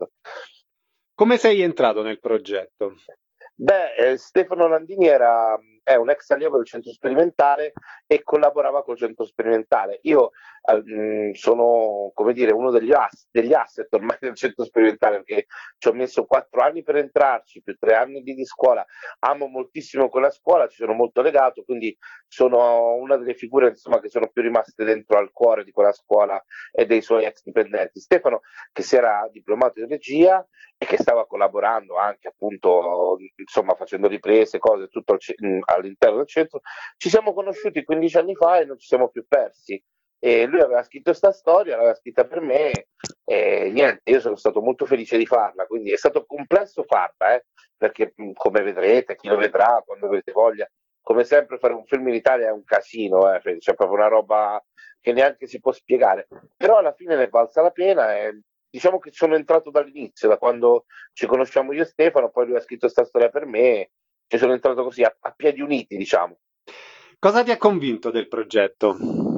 [SPEAKER 1] Come sei entrato nel progetto?
[SPEAKER 8] Beh, eh, Stefano Landini era, è un ex allievo del centro sperimentale e collaborava col centro sperimentale. Io eh, mh, sono, come dire, uno degli, ass- degli asset ormai del centro sperimentale, perché ci ho messo quattro anni per entrarci, più tre anni di, di scuola. Amo moltissimo quella scuola, ci sono molto legato, quindi sono una delle figure insomma, che sono più rimaste dentro al cuore di quella scuola e dei suoi ex dipendenti. Stefano, che si era diplomato in regia e che stava collaborando anche appunto insomma facendo riprese, cose tutto al ce- all'interno del centro. Ci siamo conosciuti quindici anni fa e non ci siamo più persi. E lui aveva scritto questa storia, l'aveva scritta per me e niente, io sono stato molto felice di farla, quindi è stato complesso farla, eh, perché mh, come vedrete, chi lo vedrà quando avete voglia, come sempre fare un film in Italia è un casino, eh, c'è proprio una roba che neanche si può spiegare, però alla fine ne è valsa la pena e diciamo che sono entrato dall'inizio, da quando ci conosciamo io e Stefano, poi lui ha scritto questa storia per me, ci sono entrato così a, a piedi uniti, diciamo.
[SPEAKER 1] Cosa ti ha convinto del progetto?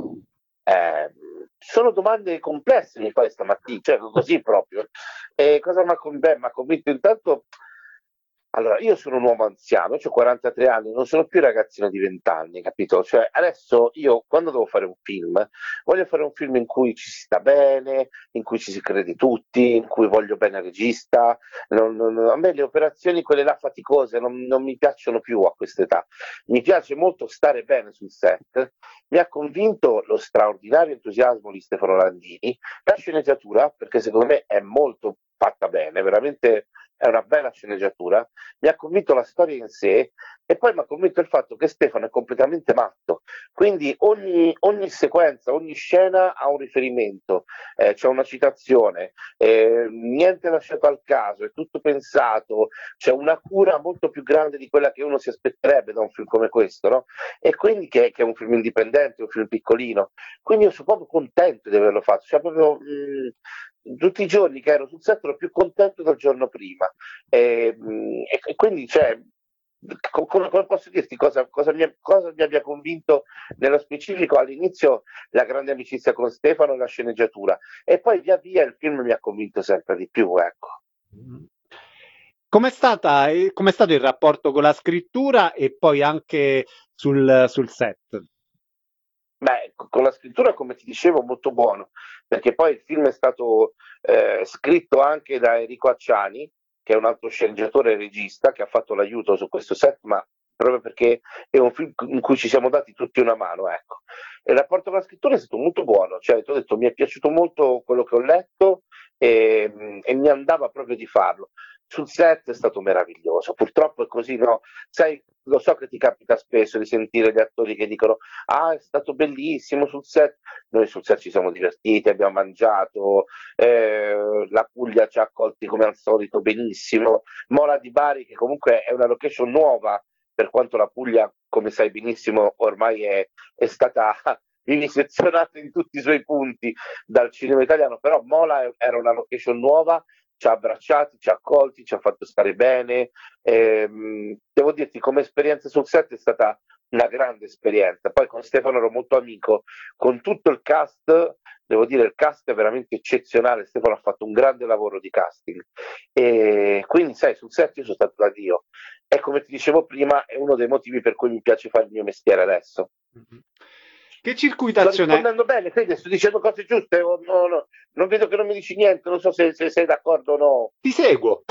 [SPEAKER 8] Eh, sono domande complesse, mi fai stamattina, cioè così proprio. E cosa mi ha con- beh, m'ha convinto intanto? Allora, io sono un uomo anziano, ho quarantatré anni, non sono più ragazzino di venti anni, capito? Cioè, adesso io quando devo fare un film, voglio fare un film in cui ci si sta bene, in cui ci si crede tutti, in cui voglio bene al regista. Non- non- a me le operazioni, quelle là faticose, non, non mi piacciono più a quest'età. Mi piace molto stare bene sul set. Mi ha convinto lo straordinario entusiasmo di Stefano Landini, la sceneggiatura, perché secondo me è molto fatta bene, veramente è una bella sceneggiatura, mi ha convinto la storia in sé e poi mi ha convinto il fatto che Stefano è completamente matto, quindi ogni, ogni sequenza, ogni scena ha un riferimento, eh, c'è una citazione, eh, niente lasciato al caso, è tutto pensato, c'è una cura molto più grande di quella che uno si aspetterebbe da un film come questo, no? E quindi che, che è un film indipendente, un film piccolino, quindi io sono proprio contento di averlo fatto, cioè proprio mh, tutti i giorni che ero sul set ero più contento del giorno prima e, mh, e- e quindi cioè, co- come, come posso dirti cosa, cosa mi, cosa mi abbia convinto nello specifico all'inizio la grande amicizia con Stefano e la sceneggiatura e poi via via il film mi ha convinto sempre di più, ecco.
[SPEAKER 1] Com'è stata, eh, com'è stato il rapporto con la scrittura e poi anche sul, sul set?
[SPEAKER 8] Beh, con la scrittura, come ti dicevo, molto buono, perché poi il film è stato eh, scritto anche da Enrico Acciani, che è un altro sceneggiatore e regista che ha fatto l'aiuto su questo set, ma proprio perché è un film in cui ci siamo dati tutti una mano, ecco. E il rapporto con la scrittura è stato molto buono, cioè ti ho detto, mi è piaciuto molto quello che ho letto e, e mi andava proprio di farlo. Sul set è stato meraviglioso, purtroppo è così, no? Sai, lo so che ti capita spesso di sentire gli attori che dicono ah, è stato bellissimo sul set. Noi sul set ci siamo divertiti, abbiamo mangiato, eh, la Puglia ci ha accolti come al solito benissimo. Mola di Bari, che comunque è una location nuova, per quanto la Puglia, come sai benissimo, ormai è, è stata vivisezionata in tutti i suoi punti dal cinema italiano, però Mola era una location nuova, ci ha abbracciati, ci ha accolti, ci ha fatto stare bene. Ehm, devo dirti, come esperienza sul set è stata una grande esperienza. Poi con Stefano ero molto amico, con tutto il cast, devo dire, il cast è veramente eccezionale. Stefano ha fatto un grande lavoro di casting. E quindi, sai, sul set io sono stato da Dio. E come ti dicevo prima, è uno dei motivi per cui mi piace fare il mio mestiere adesso.
[SPEAKER 1] Che
[SPEAKER 8] Sto
[SPEAKER 1] circuitazione?
[SPEAKER 8] rispondendo bene, Fede, sto dicendo cose giuste, o no, no, non vedo che non mi dici niente, non so se, se sei d'accordo o no.
[SPEAKER 1] Ti seguo.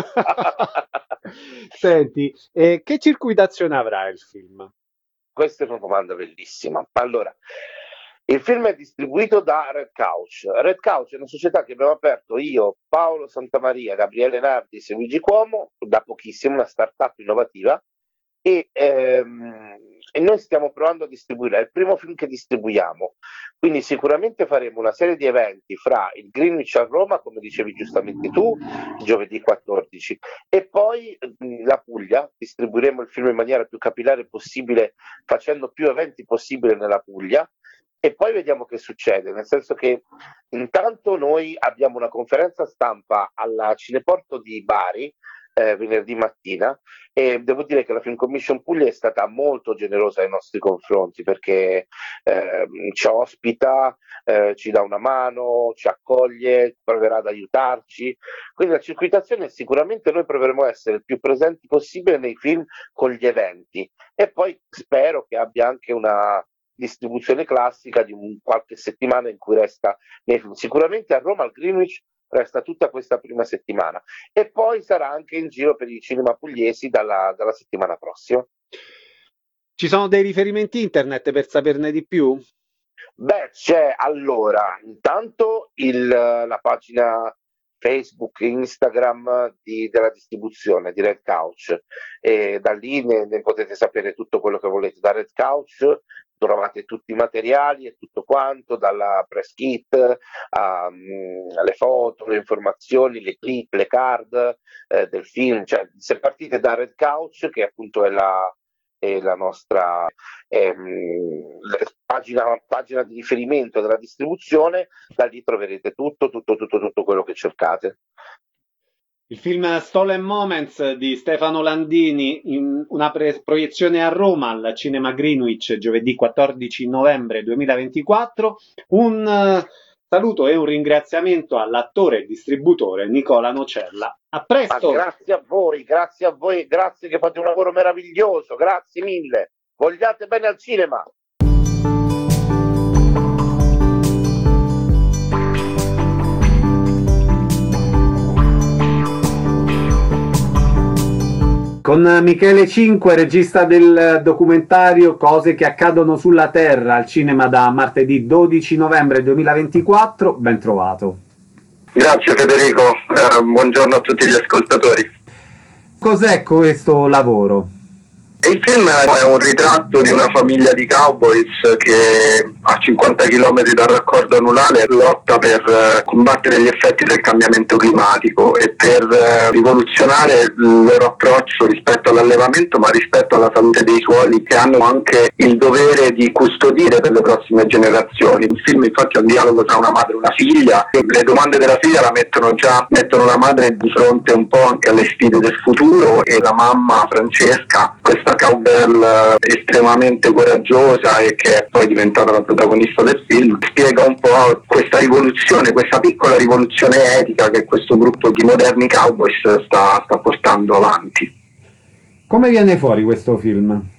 [SPEAKER 1] Senti, eh, che circuitazione avrà il film?
[SPEAKER 8] Questa è una domanda bellissima. Allora, il film è distribuito da Red Couch. Red Couch è una società che abbiamo aperto io, Paolo Santamaria, Gabriele Nardis e Luigi Cuomo, da pochissimo, una startup innovativa, e, ehm, e noi stiamo provando a distribuire, è il primo film che distribuiamo, quindi sicuramente faremo una serie di eventi fra il Greenwich a Roma, come dicevi giustamente tu, giovedì quattordici, e poi mh, la Puglia, distribuiremo il film in maniera più capillare possibile, facendo più eventi possibile nella Puglia, e poi vediamo che succede, nel senso che intanto noi abbiamo una conferenza stampa alla Cineporto di Bari, Eh, venerdì mattina, e devo dire che la Film Commission Puglia è stata molto generosa nei nostri confronti, perché eh, ci ospita, eh, ci dà una mano, ci accoglie, proverà ad aiutarci, quindi la circuitazione sicuramente noi proveremo a essere il più presenti possibile nei film con gli eventi, e poi spero che abbia anche una distribuzione classica di un qualche settimana in cui resta nei film. Sicuramente a Roma al Greenwich resta tutta questa prima settimana, e poi sarà anche in giro per i cinema pugliesi dalla, dalla settimana prossima.
[SPEAKER 1] Ci sono dei riferimenti internet per saperne di più?
[SPEAKER 8] Beh, c'è allora intanto il, la pagina Facebook, Instagram di, della distribuzione di Red Couch, e da lì ne, ne potete sapere tutto quello che volete. Da Red Couch trovate tutti i materiali e tutto quanto, dalla press kit a, um, alle foto, le informazioni, le clip, le card eh, del film. Cioè, se partite da Red Couch, che appunto è la, è la nostra ehm, pagina, pagina di riferimento della distribuzione, da lì troverete tutto, tutto, tutto, tutto quello che cercate.
[SPEAKER 1] Il film Stolen Moments di Stefano Landini, in una pre- proiezione a Roma al Cinema Greenwich giovedì quattordici novembre duemilaventiquattro. Un uh, saluto e un ringraziamento all'attore e distributore Nicola Nocella. A presto!
[SPEAKER 8] Ma grazie a voi, grazie a voi, grazie che fate un lavoro meraviglioso, grazie mille. Vogliate bene al cinema!
[SPEAKER 1] Con Michele Cinque, regista del documentario Cose che accadono sulla Terra, al cinema da martedì dodici novembre duemilaventiquattro, ben trovato.
[SPEAKER 3] Grazie Federico, eh, buongiorno a tutti gli ascoltatori.
[SPEAKER 1] Cos'è questo lavoro?
[SPEAKER 3] Il film è un ritratto di una famiglia di cowboys che a cinquanta chilometri dal raccordo anulare lotta per eh, combattere gli effetti del cambiamento climatico e per eh, rivoluzionare il loro approccio rispetto all'allevamento, ma rispetto alla salute dei suoli, che hanno anche il dovere di custodire per le prossime generazioni. Il film infatti è un dialogo tra una madre e una figlia, e le domande della figlia la mettono già mettono la madre di fronte un po' anche alle sfide del futuro, e la mamma Francesca, questa cowgirl estremamente coraggiosa e che è poi diventata la protagonista del film, spiega un po' questa rivoluzione, questa piccola rivoluzione etica che questo gruppo di moderni cowboys sta, sta portando avanti.
[SPEAKER 1] Come viene fuori questo film?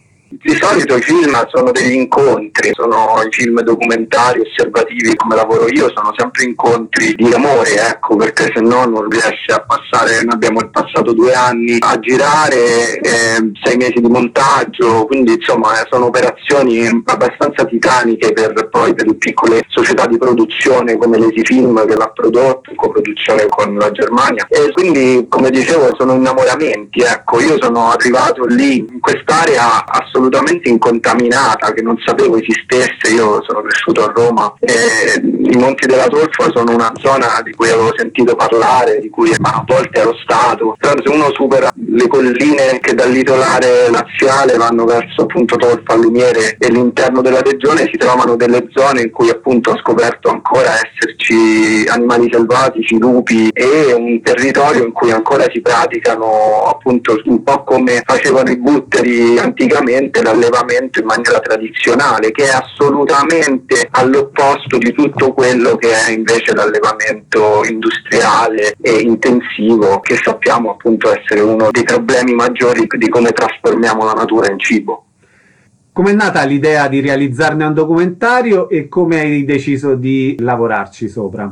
[SPEAKER 3] Di solito i film sono degli incontri, sono i film documentari, osservativi, come lavoro io, sono sempre incontri di amore, ecco, perché se no non riesce a passare. Noi abbiamo passato due anni a girare, eh, sei mesi di montaggio, quindi insomma sono operazioni abbastanza titaniche per poi per le piccole società di produzione come l'Esi Film, che l'ha prodotto in coproduzione con la Germania, e quindi, come dicevo, sono innamoramenti, ecco. Io sono arrivato lì in quest'area assolutamente assolutamente incontaminata, che non sapevo esistesse. Io sono cresciuto a Roma e i Monti della Tolfa sono una zona di cui avevo sentito parlare, di cui a volte ero stato, però se uno supera le colline che dal litorale laziale vanno verso appunto Tolfa, Lumiere e l'interno della regione, si trovano delle zone in cui appunto ho scoperto ancora esserci animali selvatici, lupi, e un territorio in cui ancora si praticano appunto un po' come facevano i butteri anticamente, l'allevamento in maniera tradizionale, che è assolutamente all'opposto di tutto quello che è invece l'allevamento industriale e intensivo, che sappiamo appunto essere uno dei problemi maggiori di come trasformiamo la natura in cibo.
[SPEAKER 1] Com'è nata l'idea di realizzarne un documentario e come hai deciso di lavorarci sopra?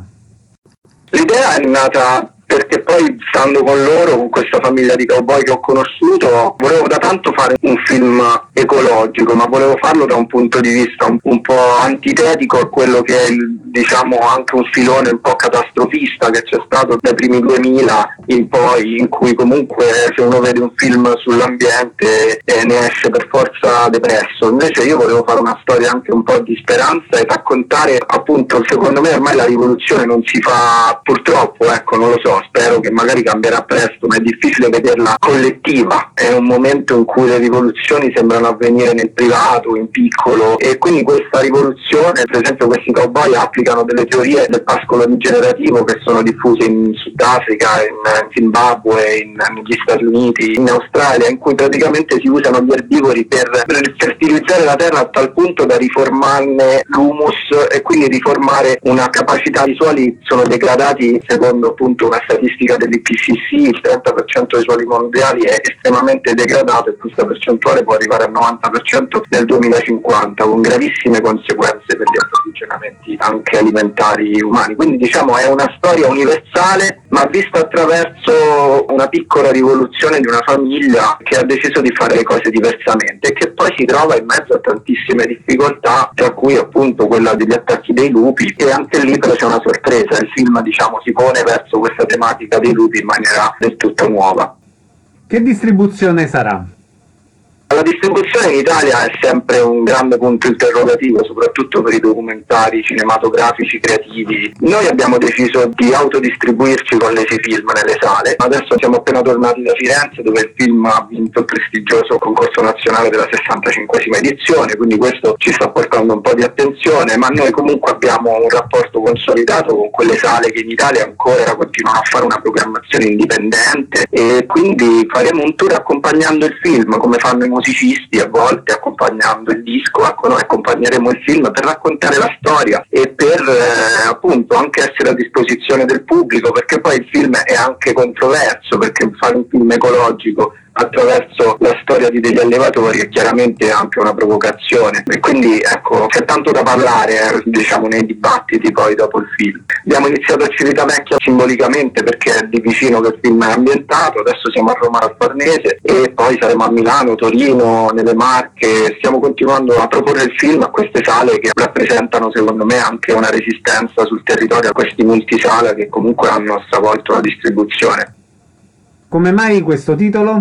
[SPEAKER 3] L'idea è nata perché poi, stando con loro, con questa famiglia di cowboy che ho conosciuto, volevo da tanto fare un film ecologico, ma volevo farlo da un punto di vista un, un po' antitetico a quello che è il, diciamo anche un filone un po' catastrofista che c'è stato dai primi duemila in poi, in cui comunque se uno vede un film sull'ambiente eh, ne esce per forza depresso. Invece io volevo fare una storia anche un po' di speranza e raccontare, appunto, secondo me ormai la rivoluzione non si fa, purtroppo, ecco, non lo so, spero che magari cambierà presto, ma è difficile vederla collettiva. È un momento in cui le rivoluzioni sembrano avvenire nel privato, in piccolo, e quindi questa rivoluzione, per esempio questi cowboy applicano delle teorie del pascolo rigenerativo che sono diffuse in Sudafrica, in Zimbabwe, in, negli Stati Uniti, in Australia, in cui praticamente si usano gli erbivori per, per fertilizzare la terra a tal punto da riformarne l'humus e quindi riformare una capacità. I suoli sono degradati, secondo appunto una statistica dell'I P C C, il trenta per cento dei suoli mondiali è estremamente degradato e questa percentuale può arrivare al novanta per cento nel duemilacinquanta, con gravissime conseguenze per gli approvvigionamenti anche alimentari umani. Quindi diciamo è una storia universale, ma vista attraverso una piccola rivoluzione di una famiglia che ha deciso di fare le cose diversamente e che poi si trova in mezzo a tantissime difficoltà, tra cui appunto quella degli attacchi dei lupi, e anche lì però c'è una sorpresa, il film diciamo si pone verso questa tematica dei lupi in maniera del tutto nuova.
[SPEAKER 1] Che distribuzione sarà?
[SPEAKER 3] La distribuzione in Italia è sempre un grande punto interrogativo, soprattutto per i documentari cinematografici creativi. Noi abbiamo deciso di autodistribuirci con l'Esifilm nelle sale. Adesso siamo appena tornati da Firenze, dove il film ha vinto il prestigioso concorso nazionale della sessantacinquesima edizione, quindi questo ci sta portando un po' di attenzione, ma noi comunque abbiamo un rapporto consolidato con quelle sale che in Italia ancora continuano a fare una programmazione indipendente, e quindi faremo un tour accompagnando il film, come fanno i musicisti a volte, accompagnando il disco. Ecco, noi accompagneremo il film per raccontare la storia e per eh, appunto anche essere a disposizione del pubblico, perché poi il film è anche controverso, perché fare un film ecologico attraverso la storia di degli allevatori è chiaramente anche una provocazione, e quindi ecco c'è tanto da parlare eh, diciamo nei dibattiti poi dopo il film. Abbiamo iniziato a Civitavecchia simbolicamente perché è di vicino che il film è ambientato, adesso siamo a Roma al Farnese e poi saremo a Milano, Torino, nelle Marche. Stiamo continuando a proporre il film a queste sale che rappresentano secondo me anche una resistenza sul territorio a questi multisala che comunque hanno stravolto la distribuzione.
[SPEAKER 1] Come mai questo titolo?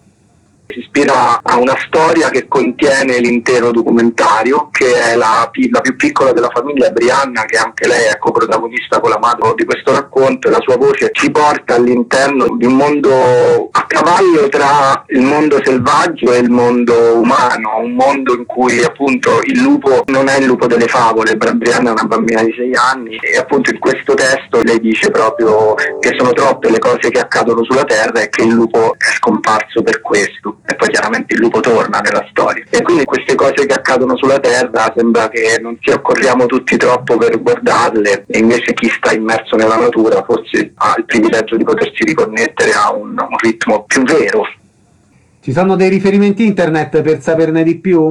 [SPEAKER 3] Si ispira a una storia che contiene l'intero documentario, che è la, la più piccola della famiglia, Brianna, che anche lei è coprotagonista con la madre di questo racconto, e la sua voce ci porta all'interno di un mondo a cavallo tra il mondo selvaggio e il mondo umano, un mondo in cui appunto il lupo non è il lupo delle favole. Brianna è una bambina di sei anni e appunto in questo testo lei dice proprio che sono troppe le cose che accadono sulla terra e che il lupo è scomparso per questo. E poi chiaramente il lupo torna nella storia, e quindi queste cose che accadono sulla terra sembra che non ci accorriamo tutti troppo per guardarle, e invece chi sta immerso nella natura forse ha il privilegio di potersi riconnettere a un, un ritmo più vero.
[SPEAKER 1] Ci sono dei riferimenti internet per saperne di più?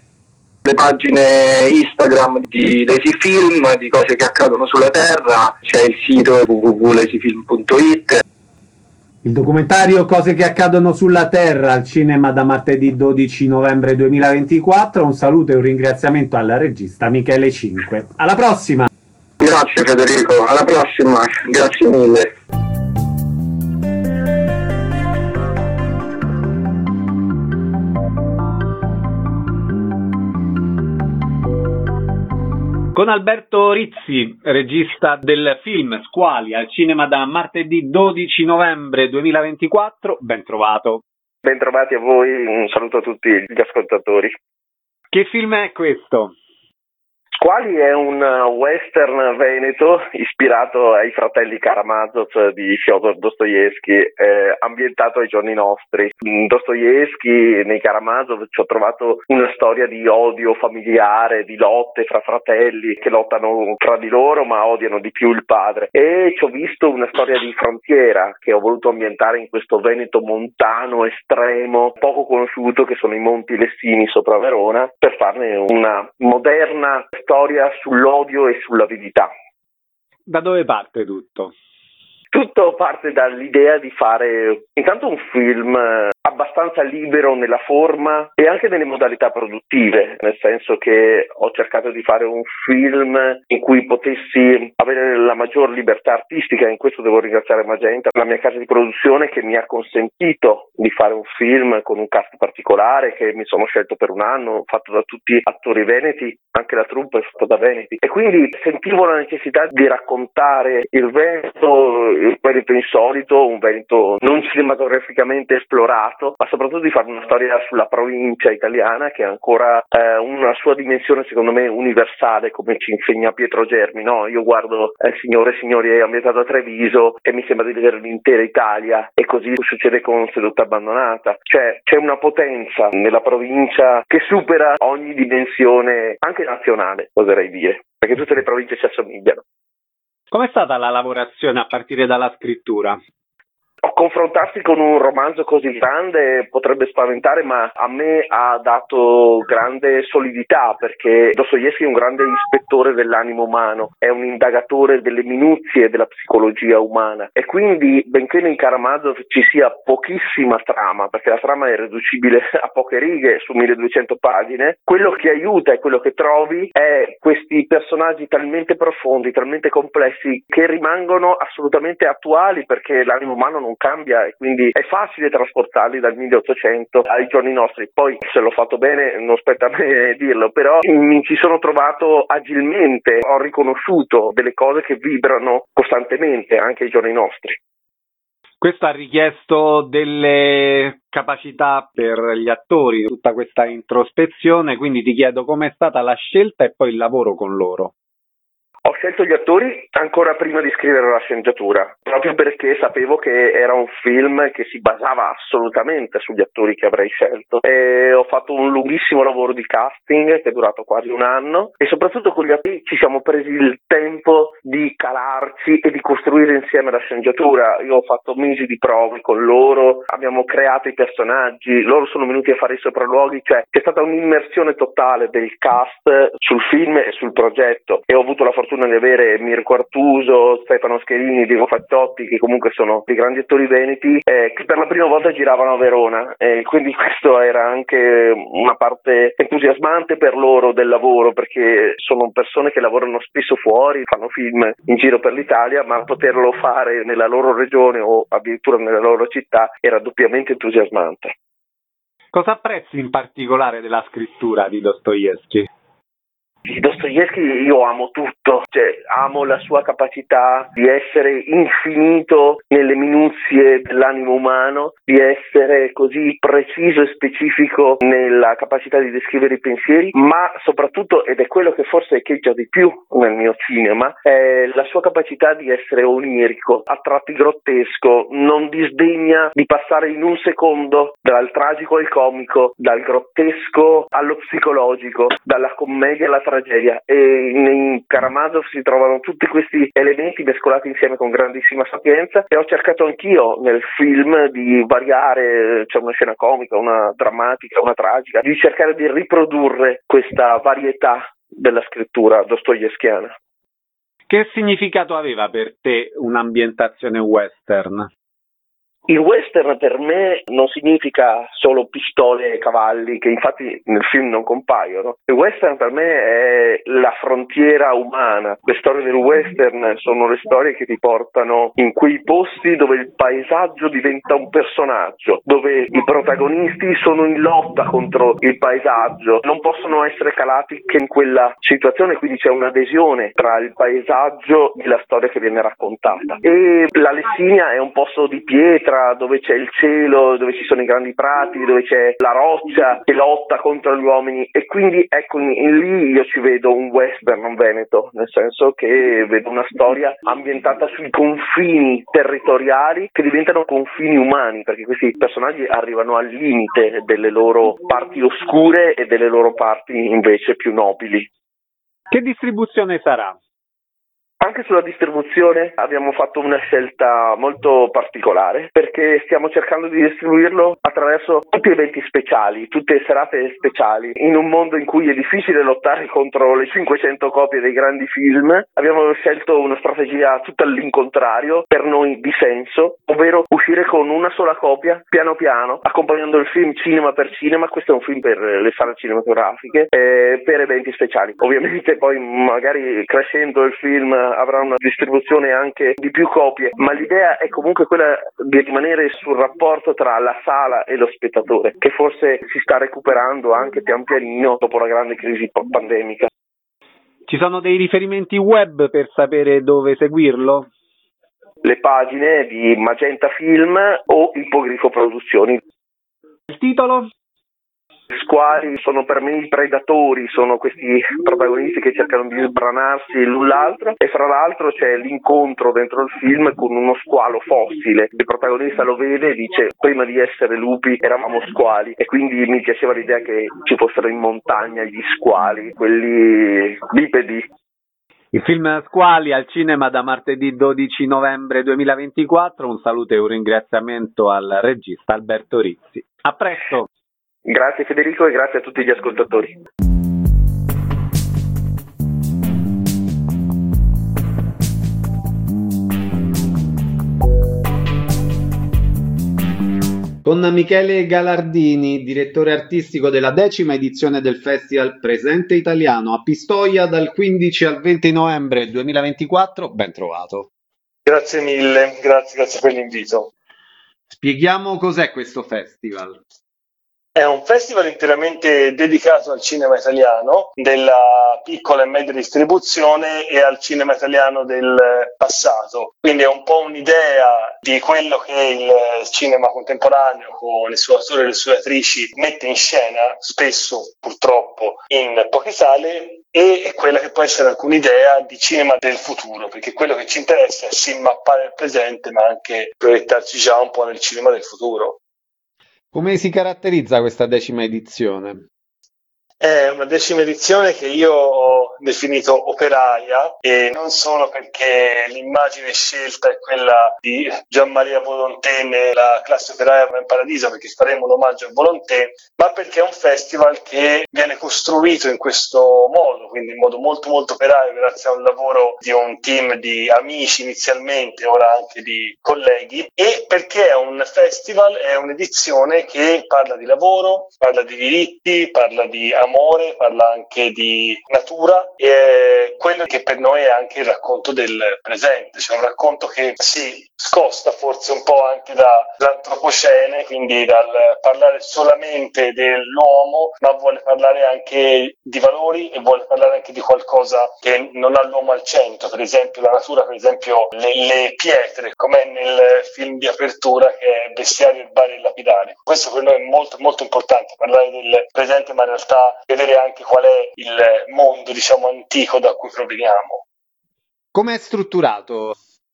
[SPEAKER 3] Le pagine Instagram di Lesifilm, di cose che accadono sulla terra, c'è il sito w w w punto lesifilm punto i t.
[SPEAKER 1] Il documentario Cose che accadono sulla Terra al cinema da martedì dodici novembre duemilaventiquattro. Un saluto e un ringraziamento al regista Michele Cinque. Alla prossima!
[SPEAKER 3] Grazie Federico, alla prossima, grazie mille.
[SPEAKER 1] Con Alberto Rizzi, regista del film Squali al cinema da martedì dodici novembre duemilaventiquattro, ben trovato.
[SPEAKER 9] Ben trovati a voi, un saluto a tutti gli ascoltatori.
[SPEAKER 1] Che film è questo?
[SPEAKER 9] Squali è un western veneto ispirato ai fratelli Karamazov di Fyodor Dostoevskij, eh, ambientato ai giorni nostri. In Dostoevskij, nei Karamazov, ci ho trovato una storia di odio familiare, di lotte fra fratelli che lottano tra di loro ma odiano di più il padre. E ci ho visto una storia di frontiera che ho voluto ambientare in questo Veneto montano, estremo, poco conosciuto, che sono i Monti Lessini sopra Verona, per farne una moderna storia sull'odio e sull'avidità.
[SPEAKER 1] Da dove parte tutto?
[SPEAKER 9] Tutto parte dall'idea di fare intanto un film abbastanza libero nella forma e anche nelle modalità produttive, nel senso che ho cercato di fare un film in cui potessi avere la maggior libertà artistica. In questo devo ringraziare Magenta, la mia casa di produzione, che mi ha consentito di fare un film con un cast particolare che mi sono scelto per un anno, fatto da tutti attori veneti, anche la troupe è fatta da veneti, e quindi sentivo la necessità di raccontare il Veneto, il Veneto insolito, un Veneto non cinematograficamente esplorato, ma soprattutto di fare una storia sulla provincia italiana che ha ancora eh, una sua dimensione, secondo me, universale, come ci insegna Pietro Germi, no? Io guardo eh, Signore e Signori è ambientato a Treviso e mi sembra di vedere l'intera Italia, e così succede con Seduta abbandonata. Cioè c'è una potenza nella provincia che supera ogni dimensione, anche nazionale, oserei dire, perché tutte le province si assomigliano.
[SPEAKER 1] Com'è stata la lavorazione a partire dalla scrittura?
[SPEAKER 9] Confrontarsi con un romanzo così grande potrebbe spaventare, ma a me ha dato grande solidità, perché Dostoevskij è un grande ispettore dell'animo umano, è un indagatore delle minuzie della psicologia umana, e quindi, benché nei Karamazov ci sia pochissima trama, perché la trama è riducibile a poche righe su milleduecento pagine, quello che aiuta e quello che trovi è questi personaggi talmente profondi, talmente complessi, che rimangono assolutamente attuali, perché l'animo umano non cambia e quindi è facile trasportarli dal milleottocento ai giorni nostri. Poi, se l'ho fatto bene, non spetta a me dirlo, però mi ci sono trovato agilmente, ho riconosciuto delle cose che vibrano costantemente anche ai giorni nostri.
[SPEAKER 1] Questo ha richiesto delle capacità per gli attori, tutta questa introspezione, quindi ti chiedo com'è stata la scelta e poi il lavoro con loro.
[SPEAKER 9] Ho scelto gli attori ancora prima di scrivere la sceneggiatura, proprio perché sapevo che era un film che si basava assolutamente sugli attori che avrei scelto, e ho fatto un lunghissimo lavoro di casting che è durato quasi un anno, e soprattutto con gli attori ci siamo presi il tempo di calarci e di costruire insieme la sceneggiatura. Io ho fatto mesi di prove con loro, abbiamo creato i personaggi, loro sono venuti a fare i sopralluoghi, cioè c'è stata un'immersione totale del cast sul film e sul progetto, e ho avuto la fortuna di avere Mirko Artuso, Stefano Scherini, Diego Facciotti, che comunque sono dei grandi attori veneti, eh, che per la prima volta giravano a Verona, e quindi questo era anche una parte entusiasmante per loro del lavoro, perché sono persone che lavorano spesso fuori, fanno film in giro per l'Italia, ma poterlo fare nella loro regione o addirittura nella loro città era doppiamente entusiasmante.
[SPEAKER 1] Cosa apprezzi in particolare della scrittura di Dostoevskij?
[SPEAKER 9] Di Dostoevskij io amo tutto, cioè amo la sua capacità di essere infinito nelle minuzie dell'animo umano, di essere così preciso e specifico nella capacità di descrivere i pensieri, ma soprattutto, ed è quello che forse echeggia di più nel mio cinema, è la sua capacità di essere onirico, a tratti grottesco, non disdegna di passare in un secondo dal tragico al comico, dal grottesco allo psicologico, dalla commedia alla tragedia, e in Karamazov si trovano tutti questi elementi mescolati insieme con grandissima sapienza, e ho cercato anch'io nel film di variare, c'è una scena comica, una drammatica, una tragica, di cercare di riprodurre questa varietà della scrittura dostoevskiana.
[SPEAKER 1] Che significato aveva per te un'ambientazione western?
[SPEAKER 9] Il western per me non significa solo pistole e cavalli, che infatti nel film non compaiono. Il western per me è la frontiera umana. Le storie del western sono le storie che ti portano in quei posti dove il paesaggio diventa un personaggio, dove i protagonisti sono in lotta contro il paesaggio, non possono essere calati che in quella situazione, quindi c'è un'adesione tra il paesaggio e la storia che viene raccontata. E la Lessinia è un posto di pietra, terra, dove c'è il cielo, dove ci sono i grandi prati, dove c'è la roccia che lotta contro gli uomini, e quindi ecco in, in lì io ci vedo un western veneto, nel senso che vedo una storia ambientata sui confini territoriali che diventano confini umani, perché questi personaggi arrivano al limite delle loro parti oscure e delle loro parti invece più nobili.
[SPEAKER 1] Che distribuzione sarà?
[SPEAKER 9] Anche sulla distribuzione abbiamo fatto una scelta molto particolare, perché stiamo cercando di distribuirlo attraverso tutti eventi speciali, tutte serate speciali. In un mondo in cui è difficile lottare contro le cinquecento copie dei grandi film, abbiamo scelto una strategia tutta all'incontrario, per noi di senso, ovvero uscire con una sola copia, piano piano, accompagnando il film cinema per cinema. Questo è un film per le sale cinematografiche, eh, per eventi speciali. Ovviamente poi magari crescendo il film avrà una distribuzione anche di più copie, ma l'idea è comunque quella di rimanere sul rapporto tra la sala e lo spettatore, che forse si sta recuperando anche pian pianino dopo la grande crisi pandemica.
[SPEAKER 1] Ci sono dei riferimenti web per sapere dove seguirlo?
[SPEAKER 9] Le pagine di Magenta Film o Ippogrifo Produzioni.
[SPEAKER 1] Il titolo?
[SPEAKER 9] Squali sono per me i predatori, sono questi protagonisti che cercano di sbranarsi l'un l'altro, e fra l'altro c'è l'incontro dentro il film con uno squalo fossile. Il protagonista lo vede e dice: prima di essere lupi eravamo squali, e quindi mi piaceva l'idea che ci fossero in montagna gli squali, quelli bipedi.
[SPEAKER 1] Il film Squali al cinema da martedì dodici novembre duemilaventiquattro. Un saluto e un ringraziamento al regista Alberto Rizzi. A presto!
[SPEAKER 9] Grazie Federico e grazie a tutti gli ascoltatori.
[SPEAKER 1] Con Michele Galardini, direttore artistico della decima edizione del Festival Presente Italiano a Pistoia dal quindici al venti novembre duemilaventiquattro, ben trovato.
[SPEAKER 10] Grazie mille, grazie, grazie per l'invito.
[SPEAKER 1] Spieghiamo cos'è questo festival.
[SPEAKER 10] È un festival interamente dedicato al cinema italiano, della piccola e media distribuzione e al cinema italiano del passato. Quindi è un po' un'idea di quello che il cinema contemporaneo, con i suoi autori e le sue attrici, mette in scena, spesso purtroppo in poche sale, e quella che può essere anche un'idea di cinema del futuro, perché quello che ci interessa è sì mappare il presente, ma anche proiettarci già un po' nel cinema del futuro.
[SPEAKER 1] Come si caratterizza questa decima edizione?
[SPEAKER 10] È una decima edizione che io ho definito operaia, e non solo perché l'immagine scelta è quella di Gianmaria Volonté nella classe operaia in Paradiso, perché faremo un omaggio a Volonté, ma perché è un festival che viene costruito in questo modo, quindi in modo molto molto operaio, grazie a un lavoro di un team di amici inizialmente, ora anche di colleghi, e perché è un festival, è un'edizione che parla di lavoro, parla di diritti, parla di amore, parla anche di natura, e è quello che per noi è anche il racconto del presente, cioè un racconto che si scosta forse un po' anche dall'antropocene, quindi dal parlare solamente dell'uomo, ma vuole parlare anche di valori e vuole parlare anche di qualcosa che non ha l'uomo al centro, per esempio la natura, per esempio le, le pietre, come nel film di apertura che è Bestiario, Erbari e Lapidari. Questo per noi è molto molto importante, parlare del presente, ma in realtà vedere anche qual è il mondo, diciamo, antico da cui proveniamo.
[SPEAKER 1] Come è strutturato?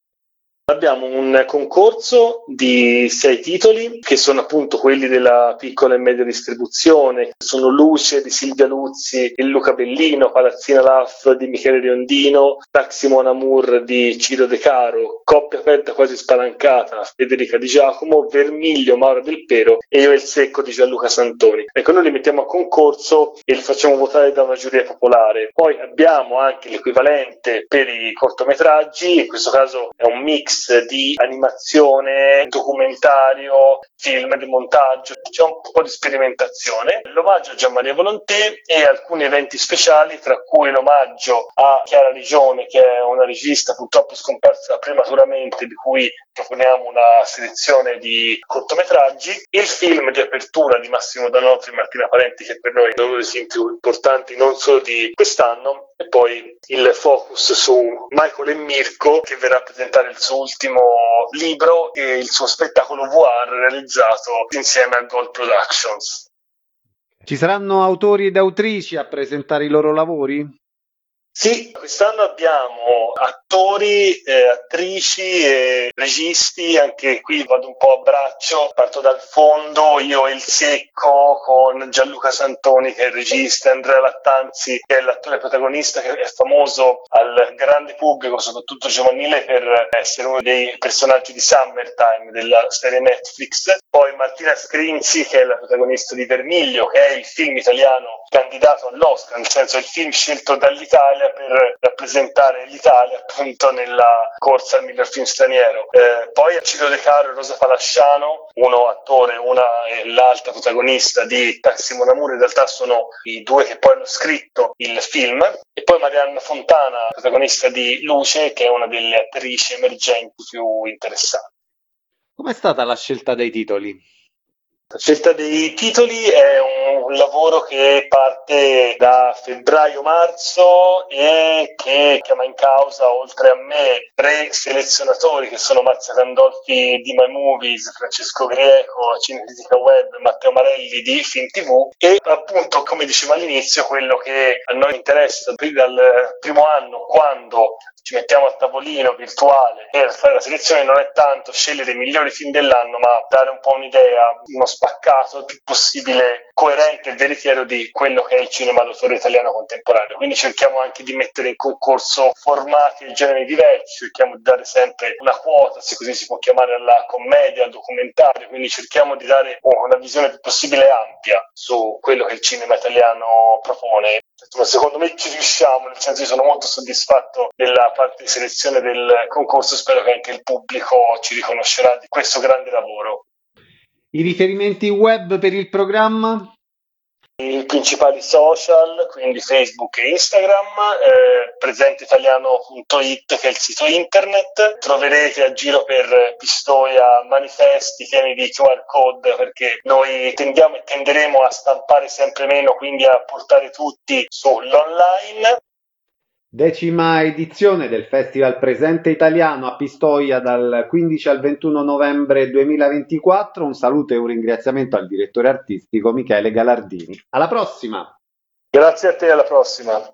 [SPEAKER 10] Abbiamo un concorso di sei titoli, che sono appunto quelli della piccola e media distribuzione. Sono Luce di Silvia Luzzi e Luca Bellino, Palazzina Laff di Michele Riondino, Taxi Mon Amour di Ciro De Caro, Coppia aperta quasi spalancata Federica Di Giacomo, Vermiglio Maura Del Pero e Io e il secco di Gianluca Santoni. Ecco, noi li mettiamo a concorso e li facciamo votare da una giuria popolare. Poi abbiamo anche l'equivalente per i cortometraggi, in questo caso è un mix di animazione, documentario, film di montaggio, c'è un po' di sperimentazione. L'omaggio a Gianmaria Volonté e alcuni eventi speciali, tra cui l'omaggio a Chiara Rigione, che è una regista purtroppo scomparsa prematuramente, di cui proponiamo una selezione di cortometraggi, il film di apertura di Massimo Danotri e Martina Parenti, che per noi è uno dei film più importanti non solo di quest'anno, e poi il focus su Michael e Mirko, che verrà a presentare il suo ultimo libro e il suo spettacolo V R realizzato insieme a Gold Productions.
[SPEAKER 1] Ci saranno autori ed autrici a presentare i loro lavori?
[SPEAKER 10] Sì, quest'anno abbiamo attori, eh, attrici e registi, anche qui vado un po' a braccio, parto dal fondo, io e il Secco con Gianluca Santoni che è il regista, Andrea Lattanzi che è l'attore protagonista che è famoso al grande pubblico, soprattutto giovanile, per essere uno dei personaggi di Summertime della serie Netflix, poi Martina Scrinzi che è la protagonista di Vermiglio, che è il film italiano candidato all'Oscar, nel senso è il film scelto dall'Italia per rappresentare l'Italia appunto nella corsa al miglior film straniero. Eh, poi Ciro De Caro e Rosa Palasciano, uno attore, una e l'altra protagonista di Taxi Mon Amour, in realtà sono i due che poi hanno scritto il film, e poi Marianna Fontana, protagonista di Luce, che è una delle attrici emergenti più interessanti.
[SPEAKER 1] Com'è stata la scelta dei titoli?
[SPEAKER 10] La scelta dei titoli è un lavoro che parte da febbraio-marzo e che chiama in causa, oltre a me, tre selezionatori che sono Marzia Gandolfi di My Movies, Francesco Grieco, Cinecritica Web, Matteo Marelli di Film tivù, e appunto, come dicevo all'inizio, quello che a noi interessa dal primo anno, quando ci mettiamo a tavolino virtuale per fare la selezione, non è tanto scegliere i migliori film dell'anno, ma dare un po' un'idea, uno spaccato il più possibile coerente e veritiero di quello che è il cinema d'autore italiano contemporaneo. Quindi cerchiamo anche di mettere in concorso formati e generi diversi, cerchiamo di dare sempre una quota, se così si può chiamare, alla commedia, al documentario, quindi cerchiamo di dare una visione più possibile ampia su quello che il cinema italiano propone. Ma secondo me ci riusciamo, nel senso che sono molto soddisfatto della parte di selezione del concorso, spero che anche il pubblico ci riconoscerà di questo grande lavoro.
[SPEAKER 1] I riferimenti web per il programma?
[SPEAKER 10] I principali social, quindi Facebook e Instagram, eh, presenteitaliano punto it che è il sito internet, troverete a giro per Pistoia manifesti pieni di Q R code, perché noi tendiamo e tenderemo a stampare sempre meno, quindi a portare tutti sull'online.
[SPEAKER 1] Decima edizione del Festival Presente Italiano a Pistoia dal quindici al ventuno novembre duemilaventiquattro. Un saluto e un ringraziamento al direttore artistico Michele Galardini. Alla prossima!
[SPEAKER 10] Grazie a te, alla prossima!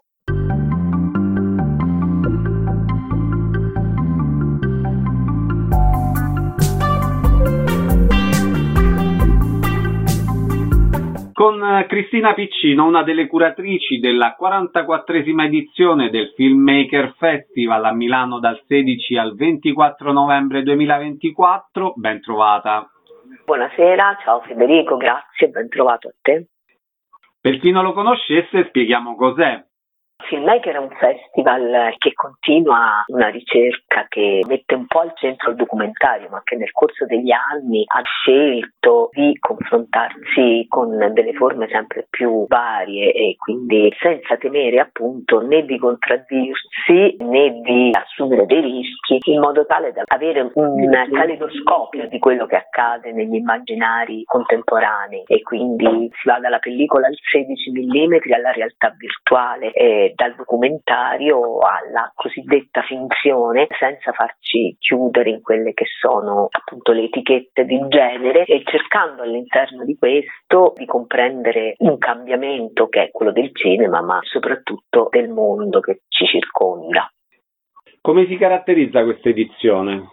[SPEAKER 1] Con Cristina Piccino, una delle curatrici della quarantaquattresima edizione del Filmmaker Festival a Milano dal sedici al ventiquattro novembre duemilaventiquattro, ben trovata.
[SPEAKER 11] Buonasera, ciao Federico, grazie, ben trovato a te.
[SPEAKER 1] Per chi non lo conoscesse, spieghiamo cos'è.
[SPEAKER 11] Filmmaker è un festival che continua una ricerca che mette un po' al centro il documentario, ma che nel corso degli anni ha scelto di confrontarsi con delle forme sempre più varie e quindi senza temere appunto né di contraddirsi né di assumere dei rischi, in modo tale da avere un caleidoscopio di quello che accade negli immaginari contemporanei, e quindi si va dalla pellicola al sedici millimetri alla realtà virtuale e dal documentario alla cosiddetta finzione, senza farci chiudere in quelle che sono appunto le etichette di genere, e cercando all'interno di questo di comprendere un cambiamento che è quello del cinema, ma soprattutto del mondo che ci circonda.
[SPEAKER 1] Come si caratterizza questa edizione?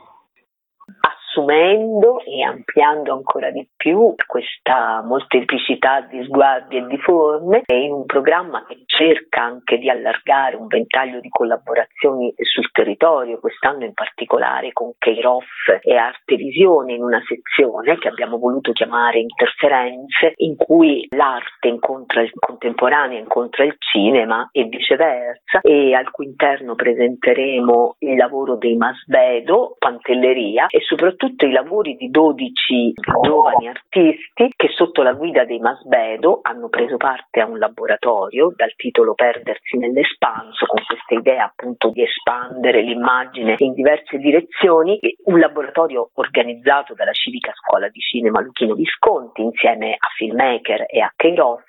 [SPEAKER 11] Assumendo e ampliando ancora di più questa molteplicità di sguardi e di forme, e in un programma che cerca anche di allargare un ventaglio di collaborazioni sul territorio, quest'anno in particolare con Keiroff e Arte Visione in una sezione che abbiamo voluto chiamare Interferenze, in cui l'arte incontra il contemporaneo, incontra il cinema e viceversa, e al cui interno presenteremo il lavoro dei Masvedo, Pantelleria, e soprattutto i lavori di dodici giovani artisti che sotto la guida dei Masvedo hanno preso parte a un laboratorio dal titolo Perdersi nell'espanso, con questa idea appunto di espandere l'immagine in diverse direzioni, un laboratorio organizzato dalla Civica Scuola di Cinema Luchino Visconti insieme a Filmmaker e a Keiroff,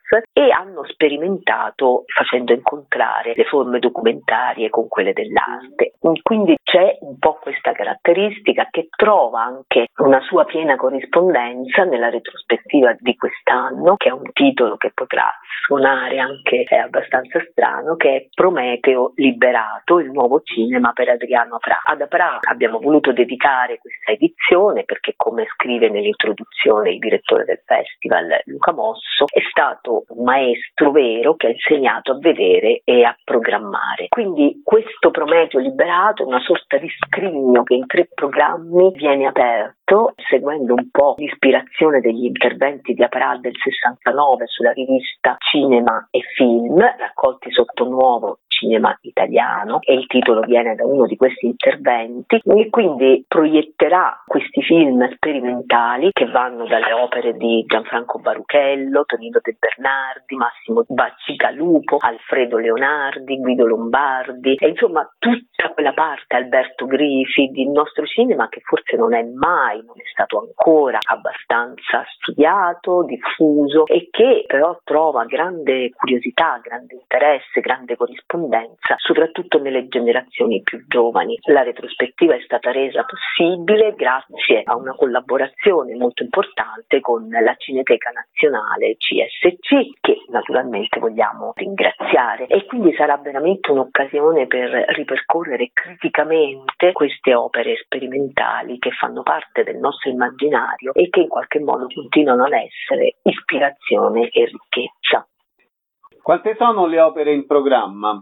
[SPEAKER 11] e hanno sperimentato facendo incontrare le forme documentarie con quelle dell'arte. Quindi c'è un po' questa caratteristica che trova anche una sua piena corrispondenza nella retrospettiva di quest'anno, che è un titolo che potrà suonare anche è abbastanza strano, che è Prometeo liberato, il nuovo cinema per Adriano Afrà. Ad Afrà abbiamo voluto dedicare questa edizione perché, come scrive nell'introduzione il direttore del festival Luca Mosso, è stato un maestro vero che ha insegnato a vedere e a programmare. Quindi questo Prometeo liberato è una sorta di scrigno che in tre programmi viene aperto, seguendo un po' l'ispirazione degli interventi di Afrà del sessantanove sulla rivista Cinema e Film, raccolti sotto nuovo Cinema Italiano, e il titolo viene da uno di questi interventi, e quindi proietterà questi film sperimentali che vanno dalle opere di Gianfranco Baruchello, Tonino De Bernardi, Massimo Bacigalupo, Alfredo Leonardi, Guido Lombardi, e insomma tutta quella parte, Alberto Grifi, del nostro cinema che forse non è mai, non è stato ancora abbastanza studiato, diffuso, e che però trova grande curiosità, grande interesse, grande corrispondenza soprattutto nelle generazioni più giovani. La retrospettiva è stata resa possibile grazie a una collaborazione molto importante con la Cineteca Nazionale C S C, che naturalmente vogliamo ringraziare, e quindi sarà veramente un'occasione per ripercorrere criticamente queste opere sperimentali che fanno parte del nostro immaginario e che in qualche modo continuano ad essere ispirazione e ricchezza.
[SPEAKER 1] Quante sono le opere in programma?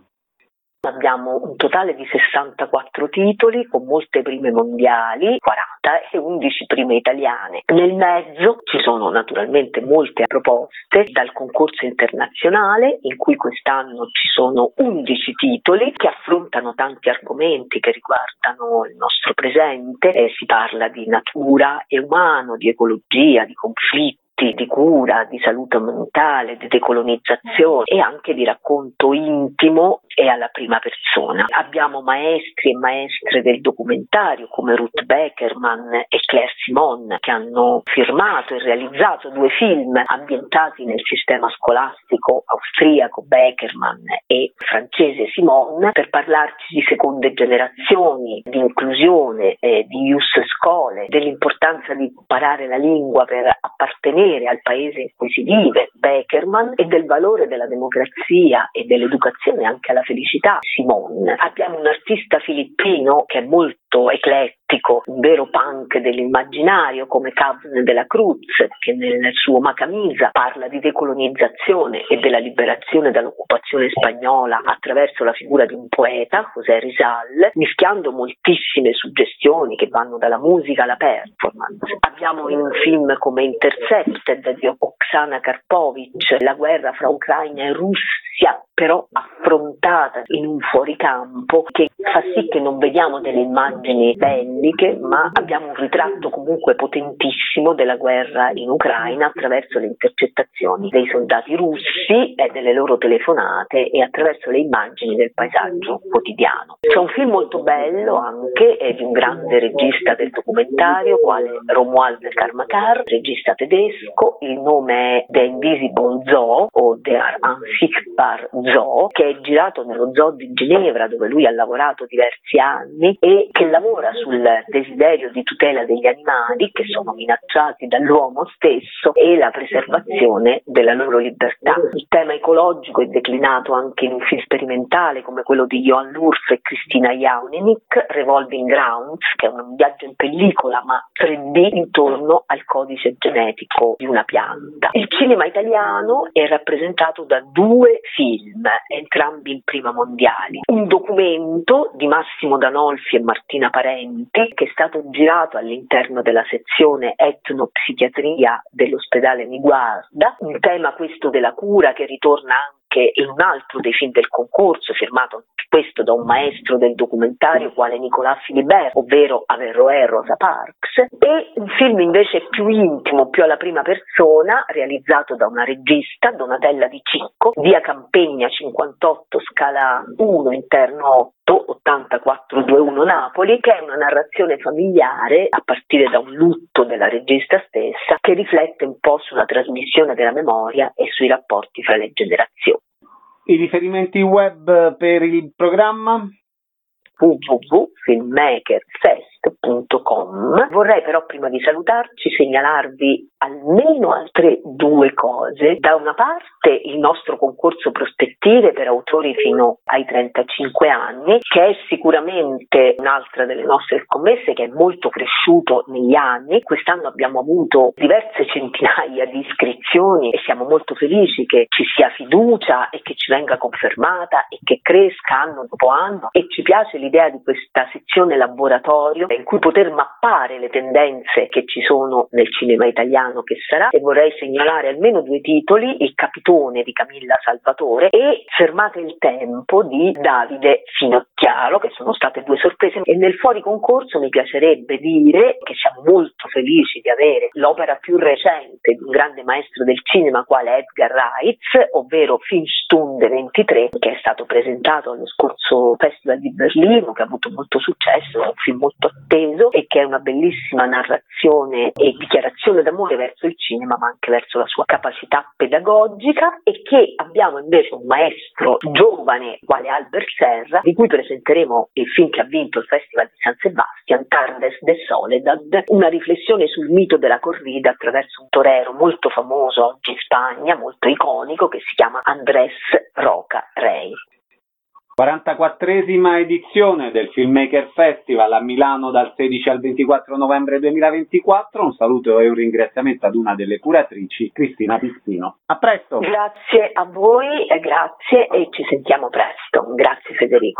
[SPEAKER 11] Abbiamo un totale di sessantaquattro titoli con molte prime mondiali, quaranta, e undici prime italiane. Nel mezzo ci sono naturalmente molte proposte dal concorso internazionale, in cui quest'anno ci sono undici titoli che affrontano tanti argomenti che riguardano il nostro presente. Eh, si parla di natura e umano, di ecologia, di conflitti, di cura, di salute mentale, di decolonizzazione e anche di racconto intimo e alla prima persona. Abbiamo maestri e maestre del documentario come Ruth Beckerman e Claire Simon, che hanno firmato e realizzato due film ambientati nel sistema scolastico austriaco, Beckerman, e francese Simon, per parlarci di seconde generazioni, di inclusione, eh, di ius scholae, dell'importanza di imparare la lingua per appartenere al paese in cui si vive, Beckerman, e del valore della democrazia e dell'educazione anche alla felicità, Simon. Abbiamo un artista filippino che è molto eclettico, un vero punk dell'immaginario come Cavne de la Cruz, che nel suo Macamisa parla di decolonizzazione e della liberazione dall'occupazione spagnola attraverso la figura di un poeta, José Rizal, mischiando moltissime suggestioni che vanno dalla musica alla performance. Abbiamo in un film come Intercepted di Oksana Karpovic la guerra fra Ucraina e Russia, però affrontata in un fuoricampo che fa sì che non vediamo delle immagini belliche, ma abbiamo un ritratto comunque potentissimo della guerra in Ucraina attraverso le intercettazioni dei soldati russi e delle loro telefonate e attraverso le immagini del paesaggio quotidiano. C'è un film molto bello anche eh, di un grande regista del documentario quale Romuald Karmakar, regista tedesco. Il nome è The Invisible Zoo o Der Unsichtbar Zoo, che è girato nello Zoo di Ginevra, dove lui ha lavorato diversi anni e che lavora sul desiderio di tutela degli animali che sono minacciati dall'uomo stesso e la preservazione della loro libertà. Il tema ecologico è declinato anche in un film sperimentale come quello di Johan Lurf e Cristina Jaunenick, Revolving Grounds, che è un viaggio in pellicola ma tre D intorno al codice genetico di una pianta. Il cinema italiano è rappresentato da due film, entrambi in prima mondiali. Un documento di Massimo Danolfi e Martina Parenti, che è stato girato all'interno della sezione etnopsichiatria dell'ospedale Niguarda, un tema questo della cura che ritorna anche in un altro dei film del concorso, firmato questo da un maestro del documentario quale Nicolas Philibert, ovvero Averroè e Rosa Parks, e un film invece più intimo, più alla prima persona, realizzato da una regista, Donatella Di Cicco, via Campegna cinquantotto, scala uno, interno ottantaquattro ventuno Napoli, che è una narrazione familiare a partire da un lutto della regista stessa, che riflette un po' sulla trasmissione della memoria e sui rapporti fra le generazioni.
[SPEAKER 1] I riferimenti web per il programma?
[SPEAKER 11] w w w punto filmmaker fest punto com. Vorrei però, prima di salutarci, segnalarvi almeno altre due cose. Da una parte il nostro concorso prospettive per autori fino ai trentacinque anni, che è sicuramente un'altra delle nostre scommesse, che è molto cresciuto negli anni. Quest'anno abbiamo avuto diverse centinaia di iscrizioni e siamo molto felici che ci sia fiducia e che ci venga confermata e che cresca anno dopo anno, e ci piace l'idea di questa sezione laboratorio in cui poter mappare le tendenze che ci sono nel cinema italiano che sarà. E vorrei segnalare almeno due titoli: Il Capitone di Camilla Salvatore e Fermate il tempo di Davide Finocchiaro, che sono state due sorprese. E nel fuori concorso mi piacerebbe dire che siamo molto felici di avere l'opera più recente di un grande maestro del cinema quale Edgar Reitz, ovvero Filmstunde ventitré, che è stato presentato allo scorso Festival di Berlino, che ha avuto molto successo, è un film molto atteso e che è una bellissima narrazione e dichiarazione d'amore verso il cinema, ma anche verso la sua capacità pedagogica. E che abbiamo invece un maestro giovane quale Albert Serra, di cui presenteremo il film che ha vinto il Festival di San Sebastian, Tardes de Soledad, una riflessione sul mito della corrida attraverso un torero molto famoso oggi in Spagna, molto iconico, che si chiama Andrés Roca Rey.
[SPEAKER 1] quarantaquattresima edizione del Filmmaker Festival a Milano dal sedici al ventiquattro novembre duemilaventiquattro. Un saluto e un ringraziamento ad una delle curatrici, Cristina Pistino. A presto!
[SPEAKER 11] Grazie a voi, e grazie, e ci sentiamo presto. Grazie Federico.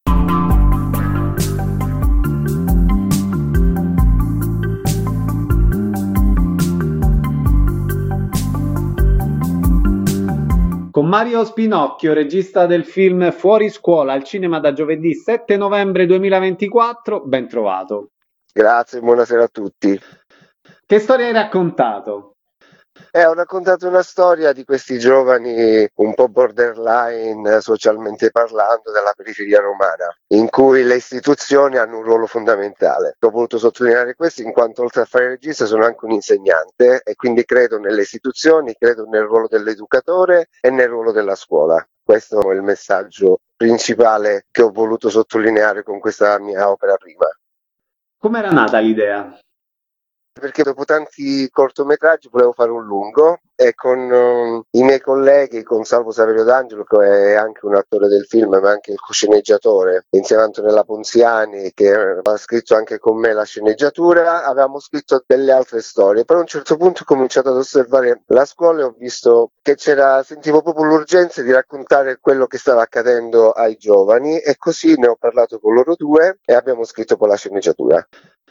[SPEAKER 1] Con Mario Spinocchio, regista del film Fuori Scuola, al cinema da giovedì sette novembre duemilaventiquattro, ben trovato.
[SPEAKER 12] Grazie, buonasera a tutti.
[SPEAKER 1] Che storia hai raccontato?
[SPEAKER 12] Eh, ho raccontato una storia di questi giovani un po' borderline socialmente parlando della periferia romana, in cui le istituzioni hanno un ruolo fondamentale. Ho voluto sottolineare questo in quanto oltre a fare il regista sono anche un insegnante e quindi credo nelle istituzioni, credo nel ruolo dell'educatore e nel ruolo della scuola. Questo è il messaggio principale che ho voluto sottolineare con questa mia opera prima.
[SPEAKER 1] Com'era nata l'idea?
[SPEAKER 12] Perché dopo tanti cortometraggi volevo fare un lungo e con um, i miei colleghi, con Salvo Saverio D'Angelo, che è anche un attore del film ma anche il co-sceneggiatore, insieme a Antonella Ponziani, che ha scritto anche con me la sceneggiatura, avevamo scritto delle altre storie. Però a un certo punto ho cominciato ad osservare la scuola e ho visto che c'era, sentivo proprio l'urgenza di raccontare quello che stava accadendo ai giovani, e così ne ho parlato con loro due e abbiamo scritto poi la sceneggiatura.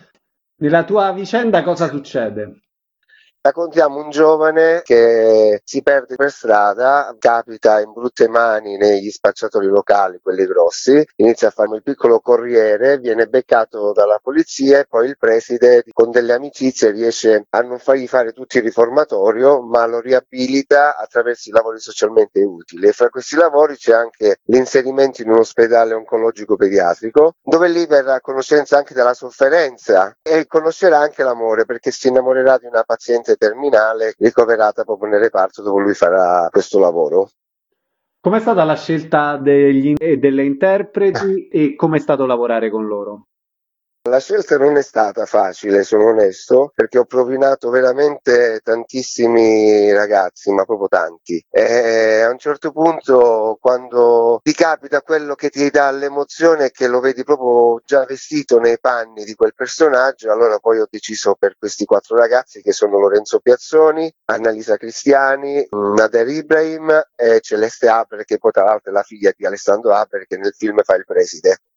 [SPEAKER 1] Nella tua vicenda cosa succede?
[SPEAKER 12] Raccontiamo un giovane che si perde per strada, capita in brutte mani negli spacciatori locali, quelli grossi, inizia a fare il piccolo corriere, viene beccato dalla polizia e poi il preside con delle amicizie riesce a non fargli fare tutto il riformatorio, ma lo riabilita attraverso i lavori socialmente utili. E fra questi lavori c'è anche l'inserimento in un ospedale oncologico pediatrico, dove lì verrà a conoscenza anche della sofferenza e conoscerà anche l'amore, perché si innamorerà di una paziente terminale ricoverata proprio nel reparto dove lui farà questo lavoro.
[SPEAKER 1] Com'è stata la scelta degli, delle interpreti e com'è stato lavorare con loro?
[SPEAKER 12] La scelta non è stata facile, sono onesto, perché ho provinato veramente tantissimi ragazzi, ma proprio tanti. E a un certo punto, quando ti capita quello che ti dà l'emozione, che lo vedi proprio già vestito nei panni di quel personaggio, allora poi ho deciso per questi quattro ragazzi, che sono Lorenzo Piazzoni, Annalisa Cristiani, Nader Ibrahim e Celeste Haber, che poi tra l'altro è la figlia di Alessandro Haber, che nel film fa il preside.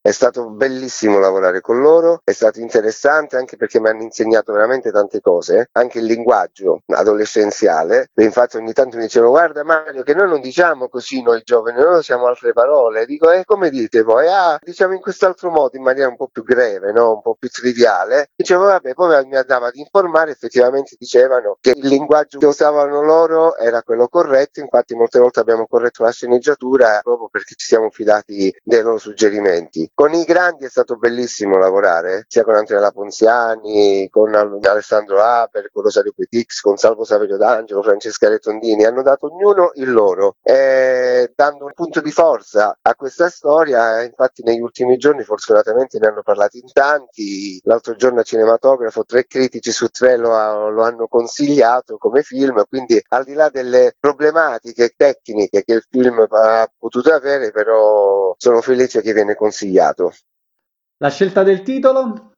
[SPEAKER 12] È stato bellissimo lavorare con loro, è stato interessante anche perché mi hanno insegnato veramente tante cose, anche il linguaggio adolescenziale. E infatti ogni tanto mi dicevano: guarda Mario, che noi non diciamo così noi giovani, noi usiamo altre parole. Dico: eh, come dite voi? Ah, diciamo in quest'altro modo, in maniera un po' più greve, no? Un po' più triviale. Dicevo: vabbè, poi mi andava ad informare, effettivamente dicevano che il linguaggio che usavano loro era quello corretto, infatti molte volte abbiamo corretto la sceneggiatura proprio perché ci siamo fidati dei loro suggerimenti. Con i grandi è stato bellissimo lavorare, sia con Antonella Ponziani, con Alessandro Aper, con Rosario Petix, con Salvo Saverio D'Angelo, Francesca Retondini. Hanno dato ognuno il loro, eh, dando un punto di forza a questa storia. Infatti negli ultimi giorni fortunatamente ne hanno parlato in tanti. L'altro giorno a Cinematografo tre critici su tre lo, lo hanno consigliato come film, quindi al di là delle problematiche tecniche che il film ha potuto avere, però sono felice che viene consigliato.
[SPEAKER 1] La scelta del titolo?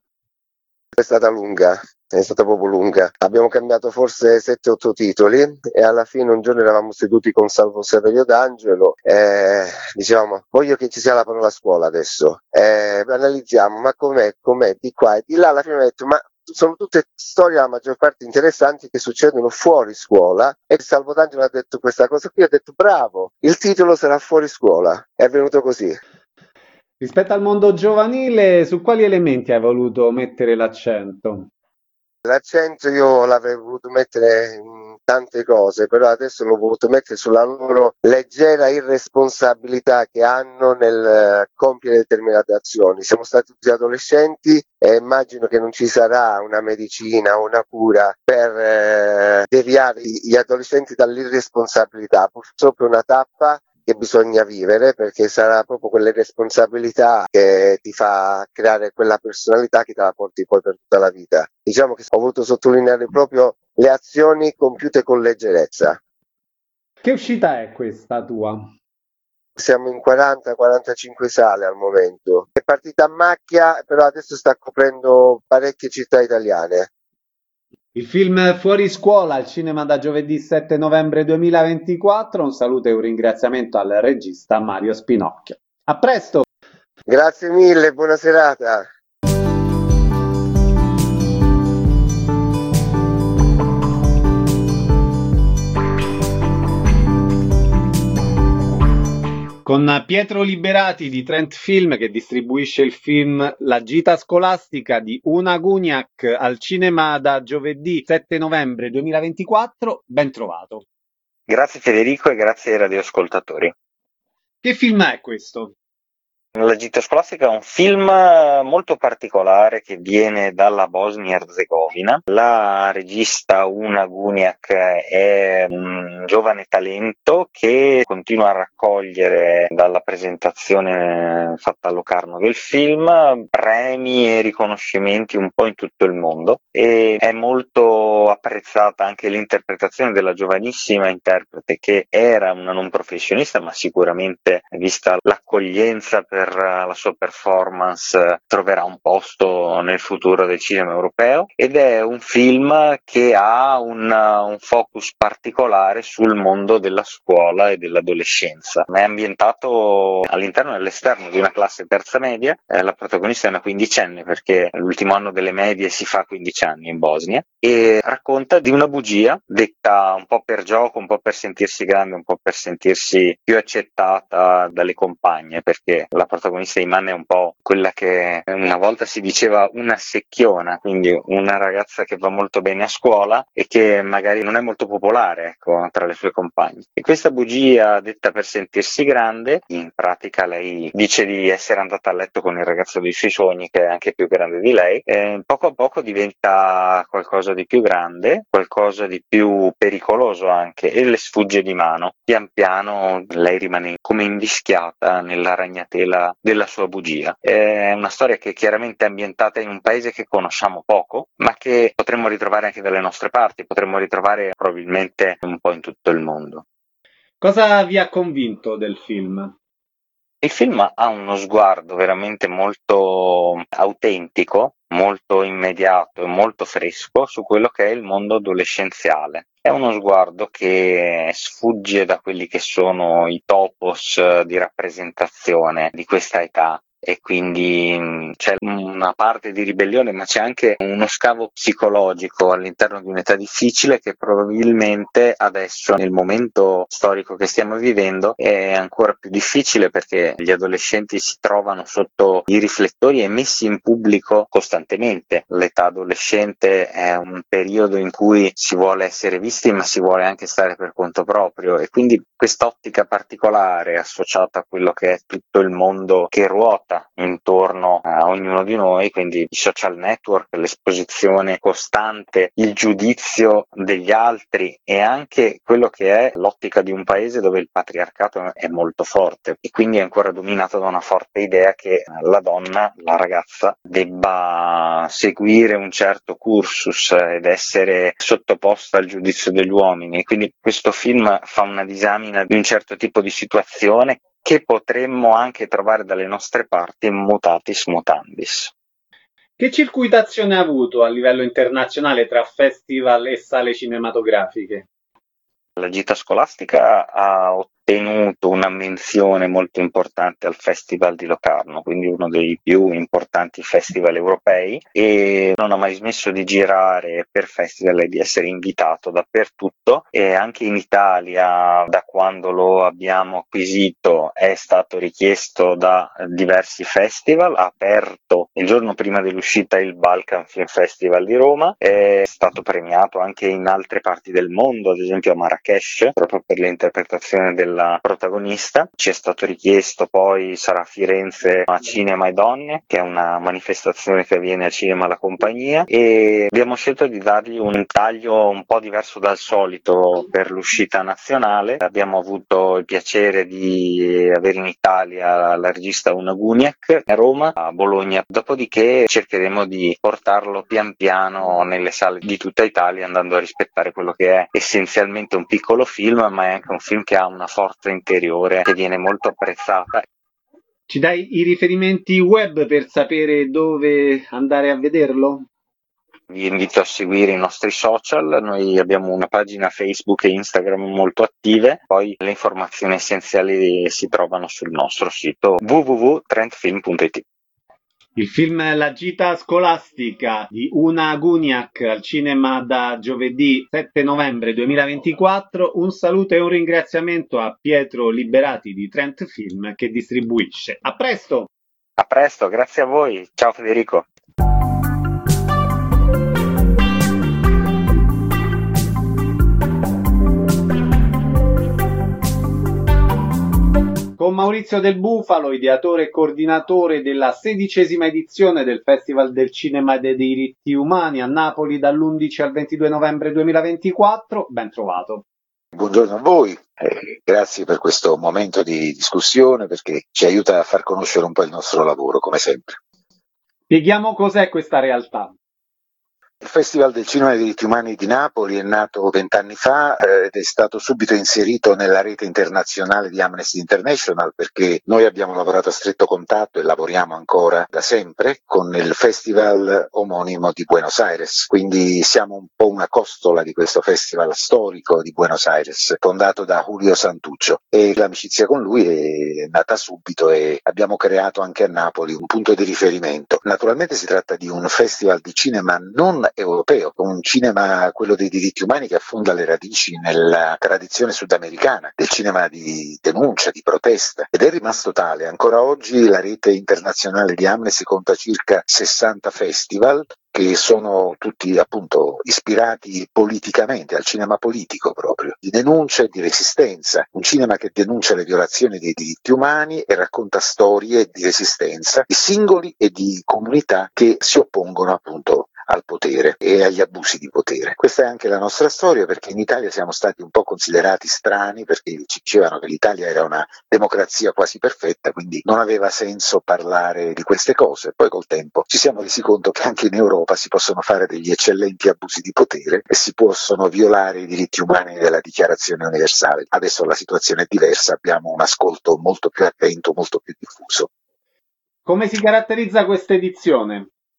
[SPEAKER 12] È stata lunga, è stata proprio lunga. Abbiamo cambiato forse sette otto titoli e alla fine un giorno eravamo seduti con Salvo Saverio D'Angelo e dicevamo: voglio che ci sia la parola scuola adesso. E analizziamo, ma com'è, com'è, di qua e di là. Alla fine ho detto: ma sono tutte storie, la maggior parte interessanti, che succedono fuori scuola. E Salvo D'Angelo ha detto questa cosa qui, ho detto: bravo, il titolo sarà Fuori scuola. È venuto così.
[SPEAKER 1] Rispetto al mondo giovanile, su quali elementi hai voluto mettere l'accento?
[SPEAKER 12] L'accento io l'avrei voluto mettere in tante cose, però adesso l'ho voluto mettere sulla loro leggera irresponsabilità che hanno nel compiere determinate azioni. Siamo stati tutti adolescenti e immagino che non ci sarà una medicina o una cura per eh, deviare gli adolescenti dall'irresponsabilità. Purtroppo è una tappa che bisogna vivere, perché sarà proprio quelle responsabilità che ti fa creare quella personalità che te la porti poi per tutta la vita. Diciamo che ho voluto sottolineare proprio le azioni compiute con leggerezza.
[SPEAKER 1] Che uscita è questa tua?
[SPEAKER 12] Siamo in quaranta quarantacinque sale al momento. È partita a macchia, però adesso sta coprendo parecchie città italiane.
[SPEAKER 1] Il film Fuori scuola al cinema da giovedì sette novembre duemilaventiquattro. Un saluto e un ringraziamento al regista Mario Spinocchio. A presto!
[SPEAKER 12] Grazie mille, buona serata.
[SPEAKER 1] Con Pietro Liberati di Trent Film, che distribuisce il film La gita scolastica di Una Guniac al cinema da giovedì sette novembre duemilaventiquattro, ben trovato.
[SPEAKER 13] Grazie Federico e grazie ai radioascoltatori.
[SPEAKER 1] Che film è questo?
[SPEAKER 13] La gita scolastica è un film molto particolare che viene dalla Bosnia-Erzegovina. La regista Una Guniac è un giovane talento che continua a raccogliere dalla presentazione fatta a Locarno del film premi e riconoscimenti un po' in tutto il mondo, e è molto apprezzata anche l'interpretazione della giovanissima interprete, che era una non professionista, ma sicuramente, vista l'accoglienza per la sua performance, troverà un posto nel futuro del cinema europeo. Ed è un film che ha un, un focus particolare sul mondo della scuola e dell'adolescenza. È ambientato all'interno e all'esterno di una classe terza media. Eh, la protagonista è una quindicenne, perché l'ultimo anno delle medie si fa quindici anni in Bosnia, e racconta di una bugia detta un po' per gioco, un po' per sentirsi grande, un po' per sentirsi più accettata dalle compagne, perché la protagonista Iman è un po' quella che una volta si diceva una secchiona, quindi una ragazza che va molto bene a scuola e che magari non è molto popolare, ecco, tra le sue compagne. E questa bugia detta per sentirsi grande, in pratica lei dice di essere andata a letto con il ragazzo dei suoi sogni, che è anche più grande di lei, e poco a poco diventa qualcosa di più grande, qualcosa di più pericoloso anche, e le sfugge di mano. Pian piano lei rimane come invischiata nella ragnatela della sua bugia. È una storia che chiaramente è ambientata in un paese che conosciamo poco, ma che potremmo ritrovare anche dalle nostre parti, potremmo ritrovare probabilmente un po' in tutto il mondo.
[SPEAKER 1] Cosa vi ha convinto del film?
[SPEAKER 13] Il film ha uno sguardo veramente molto autentico, molto immediato e molto fresco su quello che è il mondo adolescenziale. È uno sguardo che sfugge da quelli che sono i topos di rappresentazione di questa età, e quindi mh, c'è una parte di ribellione, ma c'è anche uno scavo psicologico all'interno di un'età difficile che probabilmente adesso, nel momento storico che stiamo vivendo, è ancora più difficile, perché gli adolescenti si trovano sotto i riflettori e messi in pubblico costantemente. L'età adolescente è un periodo in cui si vuole essere visti, ma si vuole anche stare per conto proprio, e quindi quest'ottica particolare associata a quello che è tutto il mondo che ruota intorno a ognuno di noi, quindi i social network, l'esposizione costante, il giudizio degli altri e anche quello che è l'ottica di un paese dove il patriarcato è molto forte e quindi è ancora dominato da una forte idea che la donna, la ragazza, debba seguire un certo cursus ed essere sottoposta al giudizio degli uomini. Quindi questo film fa una disamina di un certo tipo di situazione che potremmo anche trovare dalle nostre parti mutatis mutandis.
[SPEAKER 1] Che circuitazione ha avuto a livello internazionale tra festival e sale cinematografiche?
[SPEAKER 13] La gita scolastica ha ottenuto una menzione molto importante al Festival di Locarno, quindi uno dei più importanti festival europei, e non ha mai smesso di girare per festival e di essere invitato dappertutto, e anche in Italia, da quando lo abbiamo acquisito, è stato richiesto da diversi festival. Ha aperto il giorno prima dell'uscita il Balkan Film Festival di Roma, è stato premiato anche in altre parti del mondo, ad esempio a Marrakech, proprio per l'interpretazione della protagonista. Ci è stato richiesto poi, sarà a Firenze, a Cinema e Donne, che è una manifestazione che avviene a Cinema la Compagnia, e abbiamo scelto di dargli un taglio un po' diverso dal solito per l'uscita nazionale. Abbiamo avuto il piacere di avere in Italia la regista Una Guniak a Roma, a Bologna, dopodiché cercheremo di portarlo pian piano nelle sale di tutta Italia, andando a rispettare quello che è essenzialmente un piccolo film, ma è anche un film che ha una forza interiore che viene molto apprezzata.
[SPEAKER 1] Ci dai i riferimenti web per sapere dove andare a vederlo?
[SPEAKER 13] Vi invito a seguire i nostri social, noi abbiamo una pagina Facebook e Instagram molto attive, poi le informazioni essenziali si trovano sul nostro sito w w w punto trentfilm punto i t.
[SPEAKER 1] Il film La gita scolastica di Una Guniak al cinema da giovedì sette novembre duemilaventiquattro. Un saluto e un ringraziamento a Pietro Liberati di Trent Film che distribuisce. A presto!
[SPEAKER 13] A presto, grazie a voi. Ciao Federico.
[SPEAKER 1] Con Maurizio Del Bufalo, ideatore e coordinatore della sedicesima edizione del Festival del Cinema e dei Diritti Umani a Napoli dall'undici al ventidue novembre duemilaventiquattro, ben trovato.
[SPEAKER 14] Buongiorno a voi, eh, grazie per questo momento di discussione, perché ci aiuta a far conoscere un po' il nostro lavoro, come sempre.
[SPEAKER 1] Spieghiamo cos'è questa realtà.
[SPEAKER 14] Il Festival del Cinema e dei Diritti Umani di Napoli è nato vent'anni fa eh, ed è stato subito inserito nella rete internazionale di Amnesty International, perché noi abbiamo lavorato a stretto contatto e lavoriamo ancora da sempre con il festival omonimo di Buenos Aires, quindi siamo un po' una costola di questo festival storico di Buenos Aires, fondato da Julio Santuccio, e l'amicizia con lui è nata subito e abbiamo creato anche a Napoli un punto di riferimento. Naturalmente si tratta di un festival di cinema non europeo, un cinema, quello dei diritti umani, che affonda le radici nella tradizione sudamericana del cinema di denuncia, di protesta, ed è rimasto tale. Ancora oggi la rete internazionale di Amnesty conta circa sessanta festival che sono tutti appunto ispirati politicamente al cinema politico, proprio di denuncia e di resistenza, un cinema che denuncia le violazioni dei diritti umani e racconta storie di resistenza di singoli e di comunità che si oppongono appunto al potere e agli abusi di potere. Questa è anche la nostra storia, perché in Italia siamo stati un po' considerati strani, perché ci dicevano che l'Italia era una democrazia quasi perfetta, quindi non aveva senso parlare di queste cose. Poi col tempo ci siamo resi conto che anche in Europa si possono fare degli eccellenti abusi di potere e si possono violare i diritti umani della Dichiarazione Universale. Adesso la situazione è diversa, abbiamo un ascolto molto più attento, molto più diffuso.
[SPEAKER 1] Come si caratterizza questa edizione?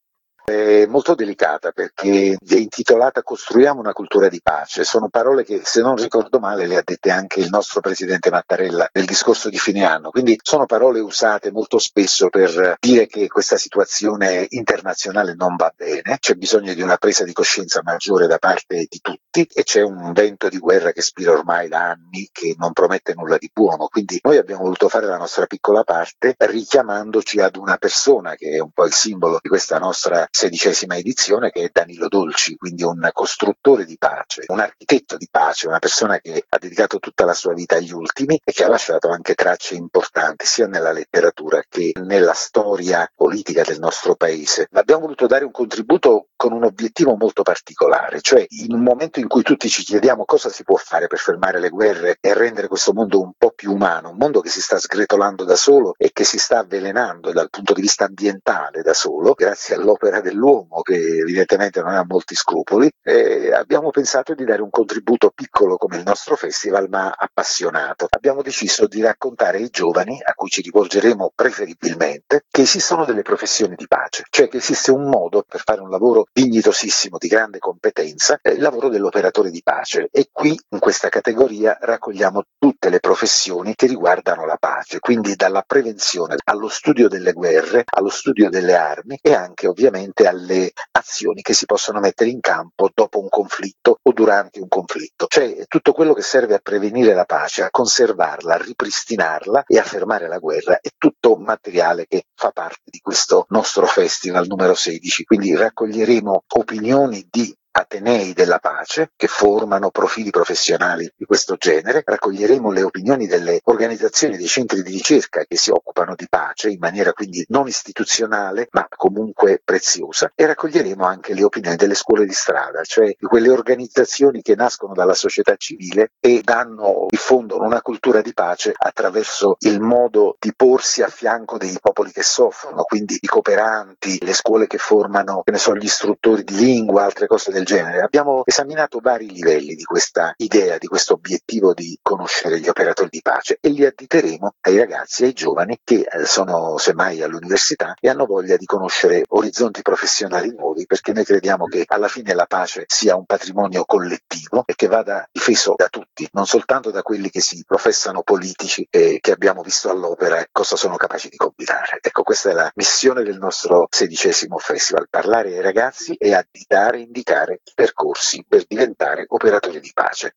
[SPEAKER 14] È molto delicata perché è intitolata Costruiamo una cultura di pace. Sono parole che, se non ricordo male, le ha dette anche il nostro presidente Mattarella nel discorso di fine anno. Quindi sono parole usate molto spesso per dire che questa situazione internazionale non va bene, c'è bisogno di una presa di coscienza maggiore da parte di tutti e c'è un vento di guerra che spira ormai da anni che non promette nulla di buono. Quindi noi abbiamo voluto fare la nostra piccola parte richiamandoci ad una persona che è un po' il simbolo di questa nostra sedicesima edizione, che è Danilo Dolci, quindi un costruttore di pace, un architetto di pace, una persona che ha dedicato tutta la sua vita agli ultimi e che ha lasciato anche tracce importanti sia nella letteratura che nella storia politica del nostro paese. Abbiamo voluto dare un contributo con un obiettivo molto particolare, cioè in un momento in cui tutti ci chiediamo cosa si può fare per fermare le guerre e rendere questo mondo un po' più umano, un mondo che si sta sgretolando da solo e che si sta avvelenando dal punto di vista ambientale da solo, grazie all'opera dell'uomo che evidentemente non ha molti scrupoli, e abbiamo pensato di dare un contributo piccolo come il nostro festival, ma appassionato. Abbiamo deciso di raccontare ai giovani, a cui ci rivolgeremo preferibilmente, che esistono delle professioni di pace, cioè che esiste un modo per fare un lavoro dignitosissimo, di grande competenza, il lavoro dell'operatore di pace. E qui, in questa categoria, raccogliamo tutte le professioni che riguardano la pace, quindi dalla prevenzione allo studio delle guerre, allo studio delle armi e anche ovviamente alle azioni che si possono mettere in campo dopo un conflitto o durante un conflitto, cioè tutto quello che serve a prevenire la pace, a conservarla, a ripristinarla e a fermare la guerra, è tutto materiale che fa parte di questo nostro festival numero sedici. Quindi raccoglieremo opinioni di atenei della pace che formano profili professionali di questo genere, raccoglieremo le opinioni delle organizzazioni, dei centri di ricerca che si occupano di pace in maniera quindi non istituzionale ma comunque preziosa, e raccoglieremo anche le opinioni delle scuole di strada, cioè di quelle organizzazioni che nascono dalla società civile e danno, diffondono una cultura di pace attraverso il modo di porsi a fianco dei popoli che soffrono, quindi i cooperanti, le scuole che formano, che ne so, gli istruttori di lingua, altre cose del genere. Abbiamo esaminato vari livelli di questa idea, di questo obiettivo di conoscere gli operatori di pace e li additeremo ai ragazzi e ai giovani che sono semmai all'università e hanno voglia di conoscere orizzonti professionali nuovi, perché noi crediamo che alla fine la pace sia un patrimonio collettivo e che vada difeso da tutti, non soltanto da quelli che si professano politici e che abbiamo visto all'opera cosa sono capaci di combinare. Ecco, questa è la missione del nostro sedicesimo festival: parlare ai ragazzi e additare, indicare percorsi per diventare operatori di pace.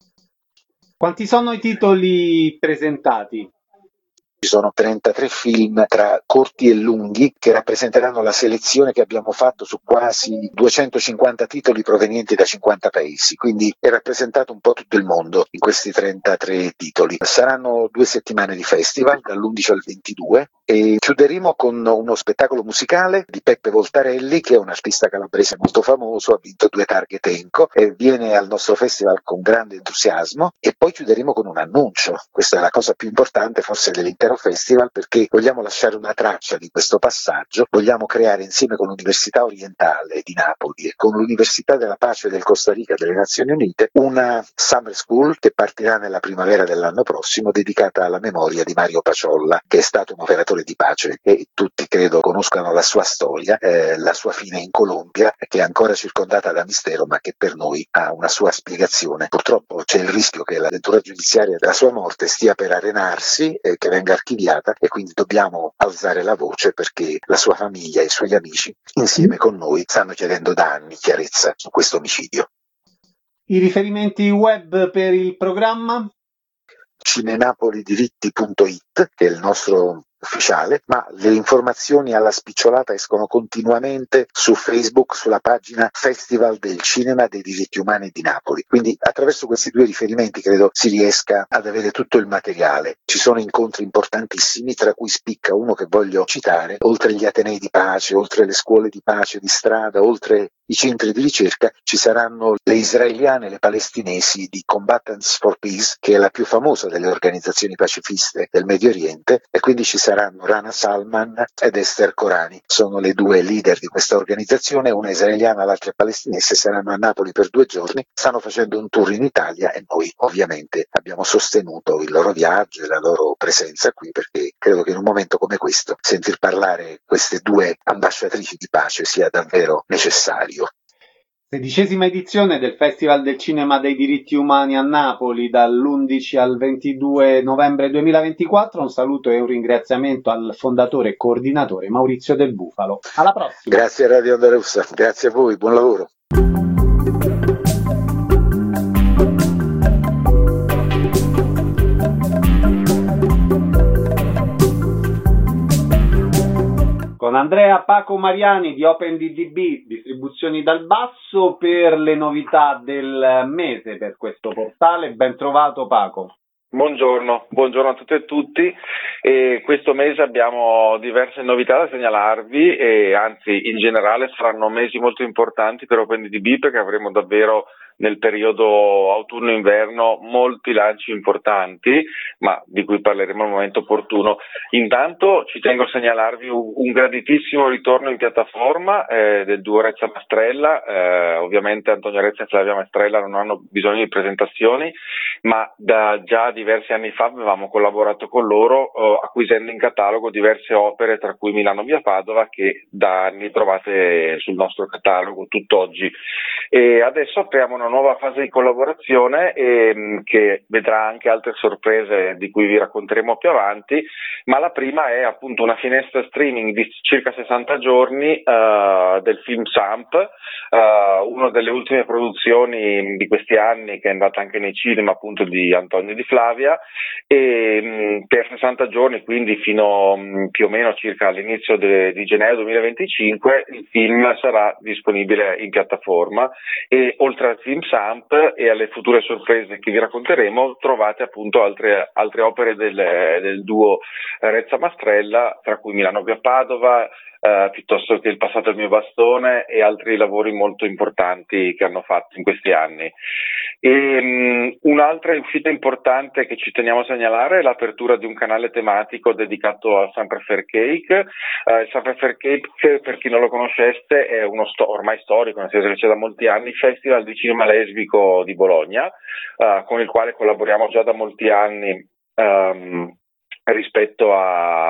[SPEAKER 1] Quanti sono i titoli presentati?
[SPEAKER 14] Ci sono trentatré film tra corti e lunghi che rappresenteranno la selezione che abbiamo fatto su quasi duecentocinquanta titoli provenienti da cinquanta paesi, quindi è rappresentato un po' tutto il mondo in questi trentatré titoli. Saranno due settimane di festival, dall'undici al ventidue, e chiuderemo con uno spettacolo musicale di Peppe Voltarelli, che è un artista calabrese molto famoso, ha vinto due targhe Tenco e viene al nostro festival con grande entusiasmo, e poi chiuderemo con un annuncio. Questa è la cosa più importante forse dell'intero festival, perché vogliamo lasciare una traccia di questo passaggio, vogliamo creare insieme con l'Università Orientale di Napoli e con l'Università della Pace del Costa Rica delle Nazioni Unite una summer school che partirà nella primavera dell'anno prossimo, dedicata alla memoria di Mario Paciolla, che è stato un operatore di pace e tutti credo conoscano la sua storia, eh, la sua fine in Colombia, che è ancora circondata da mistero ma che per noi ha una sua spiegazione. Purtroppo c'è il rischio che la lettura giudiziaria della sua morte stia per arenarsi, eh, che venga archiviata, e quindi dobbiamo alzare la voce perché la sua famiglia e i suoi amici insieme con noi stanno chiedendo da anni chiarezza su questo omicidio.
[SPEAKER 1] I riferimenti web per il programma?
[SPEAKER 14] cinenapolidiritti punto it, che è il nostro ufficiale, ma le informazioni alla spicciolata escono continuamente su Facebook, sulla pagina Festival del Cinema dei Diritti Umani di Napoli. Quindi attraverso questi due riferimenti credo si riesca ad avere tutto il materiale. Ci sono incontri importantissimi, tra cui spicca uno che voglio citare: oltre gli atenei di pace, oltre le scuole di pace di strada, oltre i centri di ricerca, ci saranno le israeliane e le palestinesi di Combatants for Peace, che è la più famosa delle organizzazioni pacifiste del Medio Oriente, e quindi ci saranno Rana Salman ed Esther Korani. Sono le due leader di questa organizzazione, una israeliana, l'altra palestinese, saranno a Napoli per due giorni, stanno facendo un tour in Italia e noi ovviamente abbiamo sostenuto il loro viaggio e la loro presenza qui, perché credo che in un momento come questo sentir parlare queste due ambasciatrici di pace sia davvero necessario.
[SPEAKER 1] Sedicesima edizione del Festival del Cinema dei Diritti Umani a Napoli dall'undici al ventidue novembre duemilaventiquattro. Un saluto e un ringraziamento al fondatore e coordinatore Maurizio Del Bufalo. Alla prossima.
[SPEAKER 14] Grazie a Radio Onda Rossa, grazie a voi, buon lavoro.
[SPEAKER 1] Con Andrea Paco Mariani di OpenDDB, distribuzioni dal basso, per le novità del mese per questo portale. Ben trovato Paco.
[SPEAKER 15] Buongiorno, buongiorno a tutte e tutti. E questo mese abbiamo diverse novità da segnalarvi e anzi in generale saranno mesi molto importanti per OpenDDB, perché avremo davvero nel periodo autunno-inverno molti lanci importanti, ma di cui parleremo al momento opportuno. Intanto ci tengo a segnalarvi un, un graditissimo ritorno in piattaforma eh, del duo Rezza Mastrella. Eh, ovviamente Antonio Rezza e Flavia Mastrella non hanno bisogno di presentazioni, ma da già diversi anni fa avevamo collaborato con loro eh, acquisendo in catalogo diverse opere, tra cui Milano via Padova, che da anni trovate sul nostro catalogo tutt'oggi. E adesso apriamo una nuova fase di collaborazione e, che vedrà anche altre sorprese di cui vi racconteremo più avanti, ma la prima è appunto una finestra streaming di circa sessanta giorni uh, del film Samp, uh, una delle ultime produzioni di questi anni che è andata anche nei cinema, appunto di Antonio e di Flavia, e mh, per sessanta giorni, quindi fino mh, più o meno circa all'inizio de, di gennaio duemilaventicinque, il film sarà disponibile in piattaforma. E oltre al film Samp e alle future sorprese che vi racconteremo, trovate appunto altre, altre opere del, del duo Rezza Mastrella, tra cui Milano via Padova, eh, piuttosto che Il passato è il mio bastone, e altri lavori molto importanti che hanno fatto in questi anni. E, um, un'altra uscita importante che ci teniamo a segnalare è l'apertura di un canale tematico dedicato al Sempre Fair Cake. Uh, il Sempre Fair Cake, per chi non lo conosceste, è uno sto- ormai storico, nel senso che c'è da molti anni, Festival di Cinema Lesbico di Bologna, uh, con il quale collaboriamo già da molti anni. Um, rispetto a,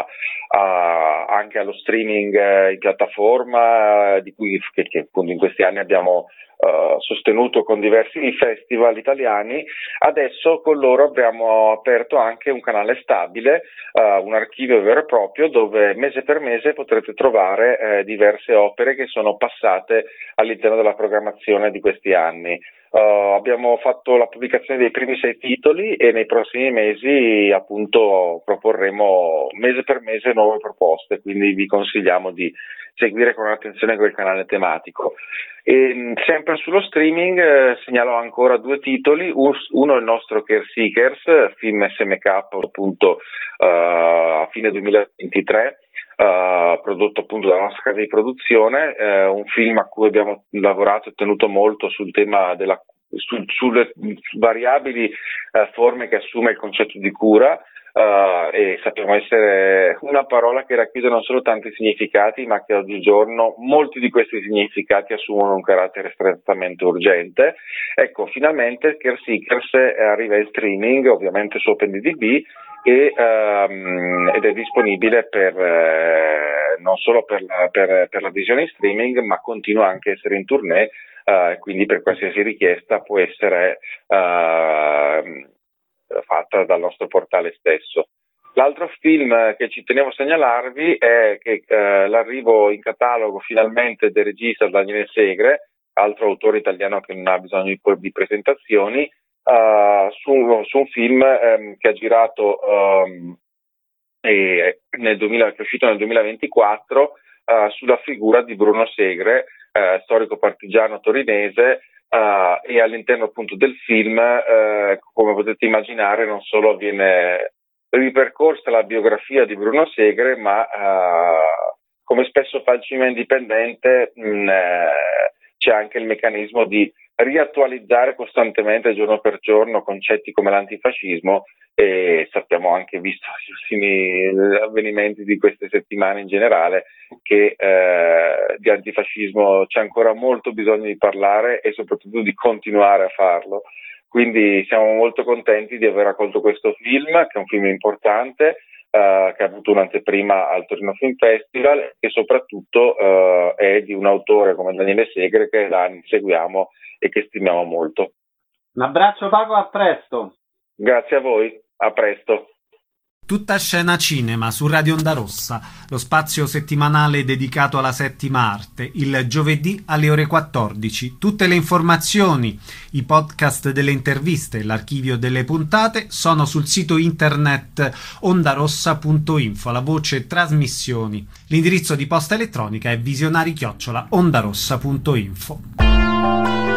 [SPEAKER 15] a anche allo streaming in piattaforma, di cui che, che appunto in questi anni abbiamo uh, sostenuto con diversi festival italiani. Adesso con loro abbiamo aperto anche un canale stabile, uh, un archivio vero e proprio, dove mese per mese potrete trovare eh, diverse opere che sono passate all'interno della programmazione di questi anni. Uh, abbiamo fatto la pubblicazione dei primi sei titoli e nei prossimi mesi appunto proporremo mese per mese nuove proposte, quindi vi consigliamo di seguire con attenzione quel canale tematico. E sempre sullo streaming eh, segnalo ancora due titoli. Uno è il nostro Care Seekers, film S M K appunto uh, a fine duemilaventitré, Uh, prodotto appunto dalla nostra casa di produzione, uh, un film a cui abbiamo lavorato e tenuto molto sul tema della su, sulle variabili uh, forme che assume il concetto di cura, uh, e sappiamo essere una parola che racchiude non solo tanti significati, ma che oggigiorno molti di questi significati assumono un carattere strettamente urgente. Ecco, finalmente Care Seekers arriva in streaming, ovviamente su OpenDDB, e, um, ed è disponibile per eh, non solo per la, per, per la visione in streaming, ma continua anche a essere in tournée, uh, quindi per qualsiasi richiesta può essere uh, fatta dal nostro portale stesso. L'altro film che ci tenevo a segnalarvi è che uh, l'arrivo in catalogo finalmente del regista Daniele Segre, altro autore italiano che non ha bisogno di, di presentazioni, Uh, su, su un film um, che ha girato um, e, nel duemila, che è uscito nel duemilaventiquattro, uh, sulla figura di Bruno Segre, uh, storico partigiano torinese, uh, e all'interno appunto del film, uh, come potete immaginare, non solo viene ripercorsa la biografia di Bruno Segre, ma uh, come spesso fa il cinema indipendente, mh, c'è anche il meccanismo di riattualizzare costantemente giorno per giorno concetti come l'antifascismo, e sappiamo anche, visto gli ultimi avvenimenti di queste settimane in generale, che eh, di antifascismo c'è ancora molto bisogno di parlare e soprattutto di continuare a farlo. Quindi siamo molto contenti di aver accolto questo film, che è un film importante, Uh, che ha avuto un'anteprima al Torino Film Festival, e soprattutto uh, è di un autore come Daniele Segre, che da anni seguiamo e che stimiamo molto.
[SPEAKER 16] Un abbraccio Paco, a presto.
[SPEAKER 15] Grazie a voi, a presto.
[SPEAKER 1] Tutta scena cinema su Radio Onda Rossa, lo spazio settimanale dedicato alla settima arte, il giovedì alle ore quattordici. Tutte le informazioni, i podcast delle interviste, l'archivio delle puntate sono sul sito internet ondarossa punto info, la voce trasmissioni. L'indirizzo di posta elettronica è visionari chiocciola ondarossa punto info.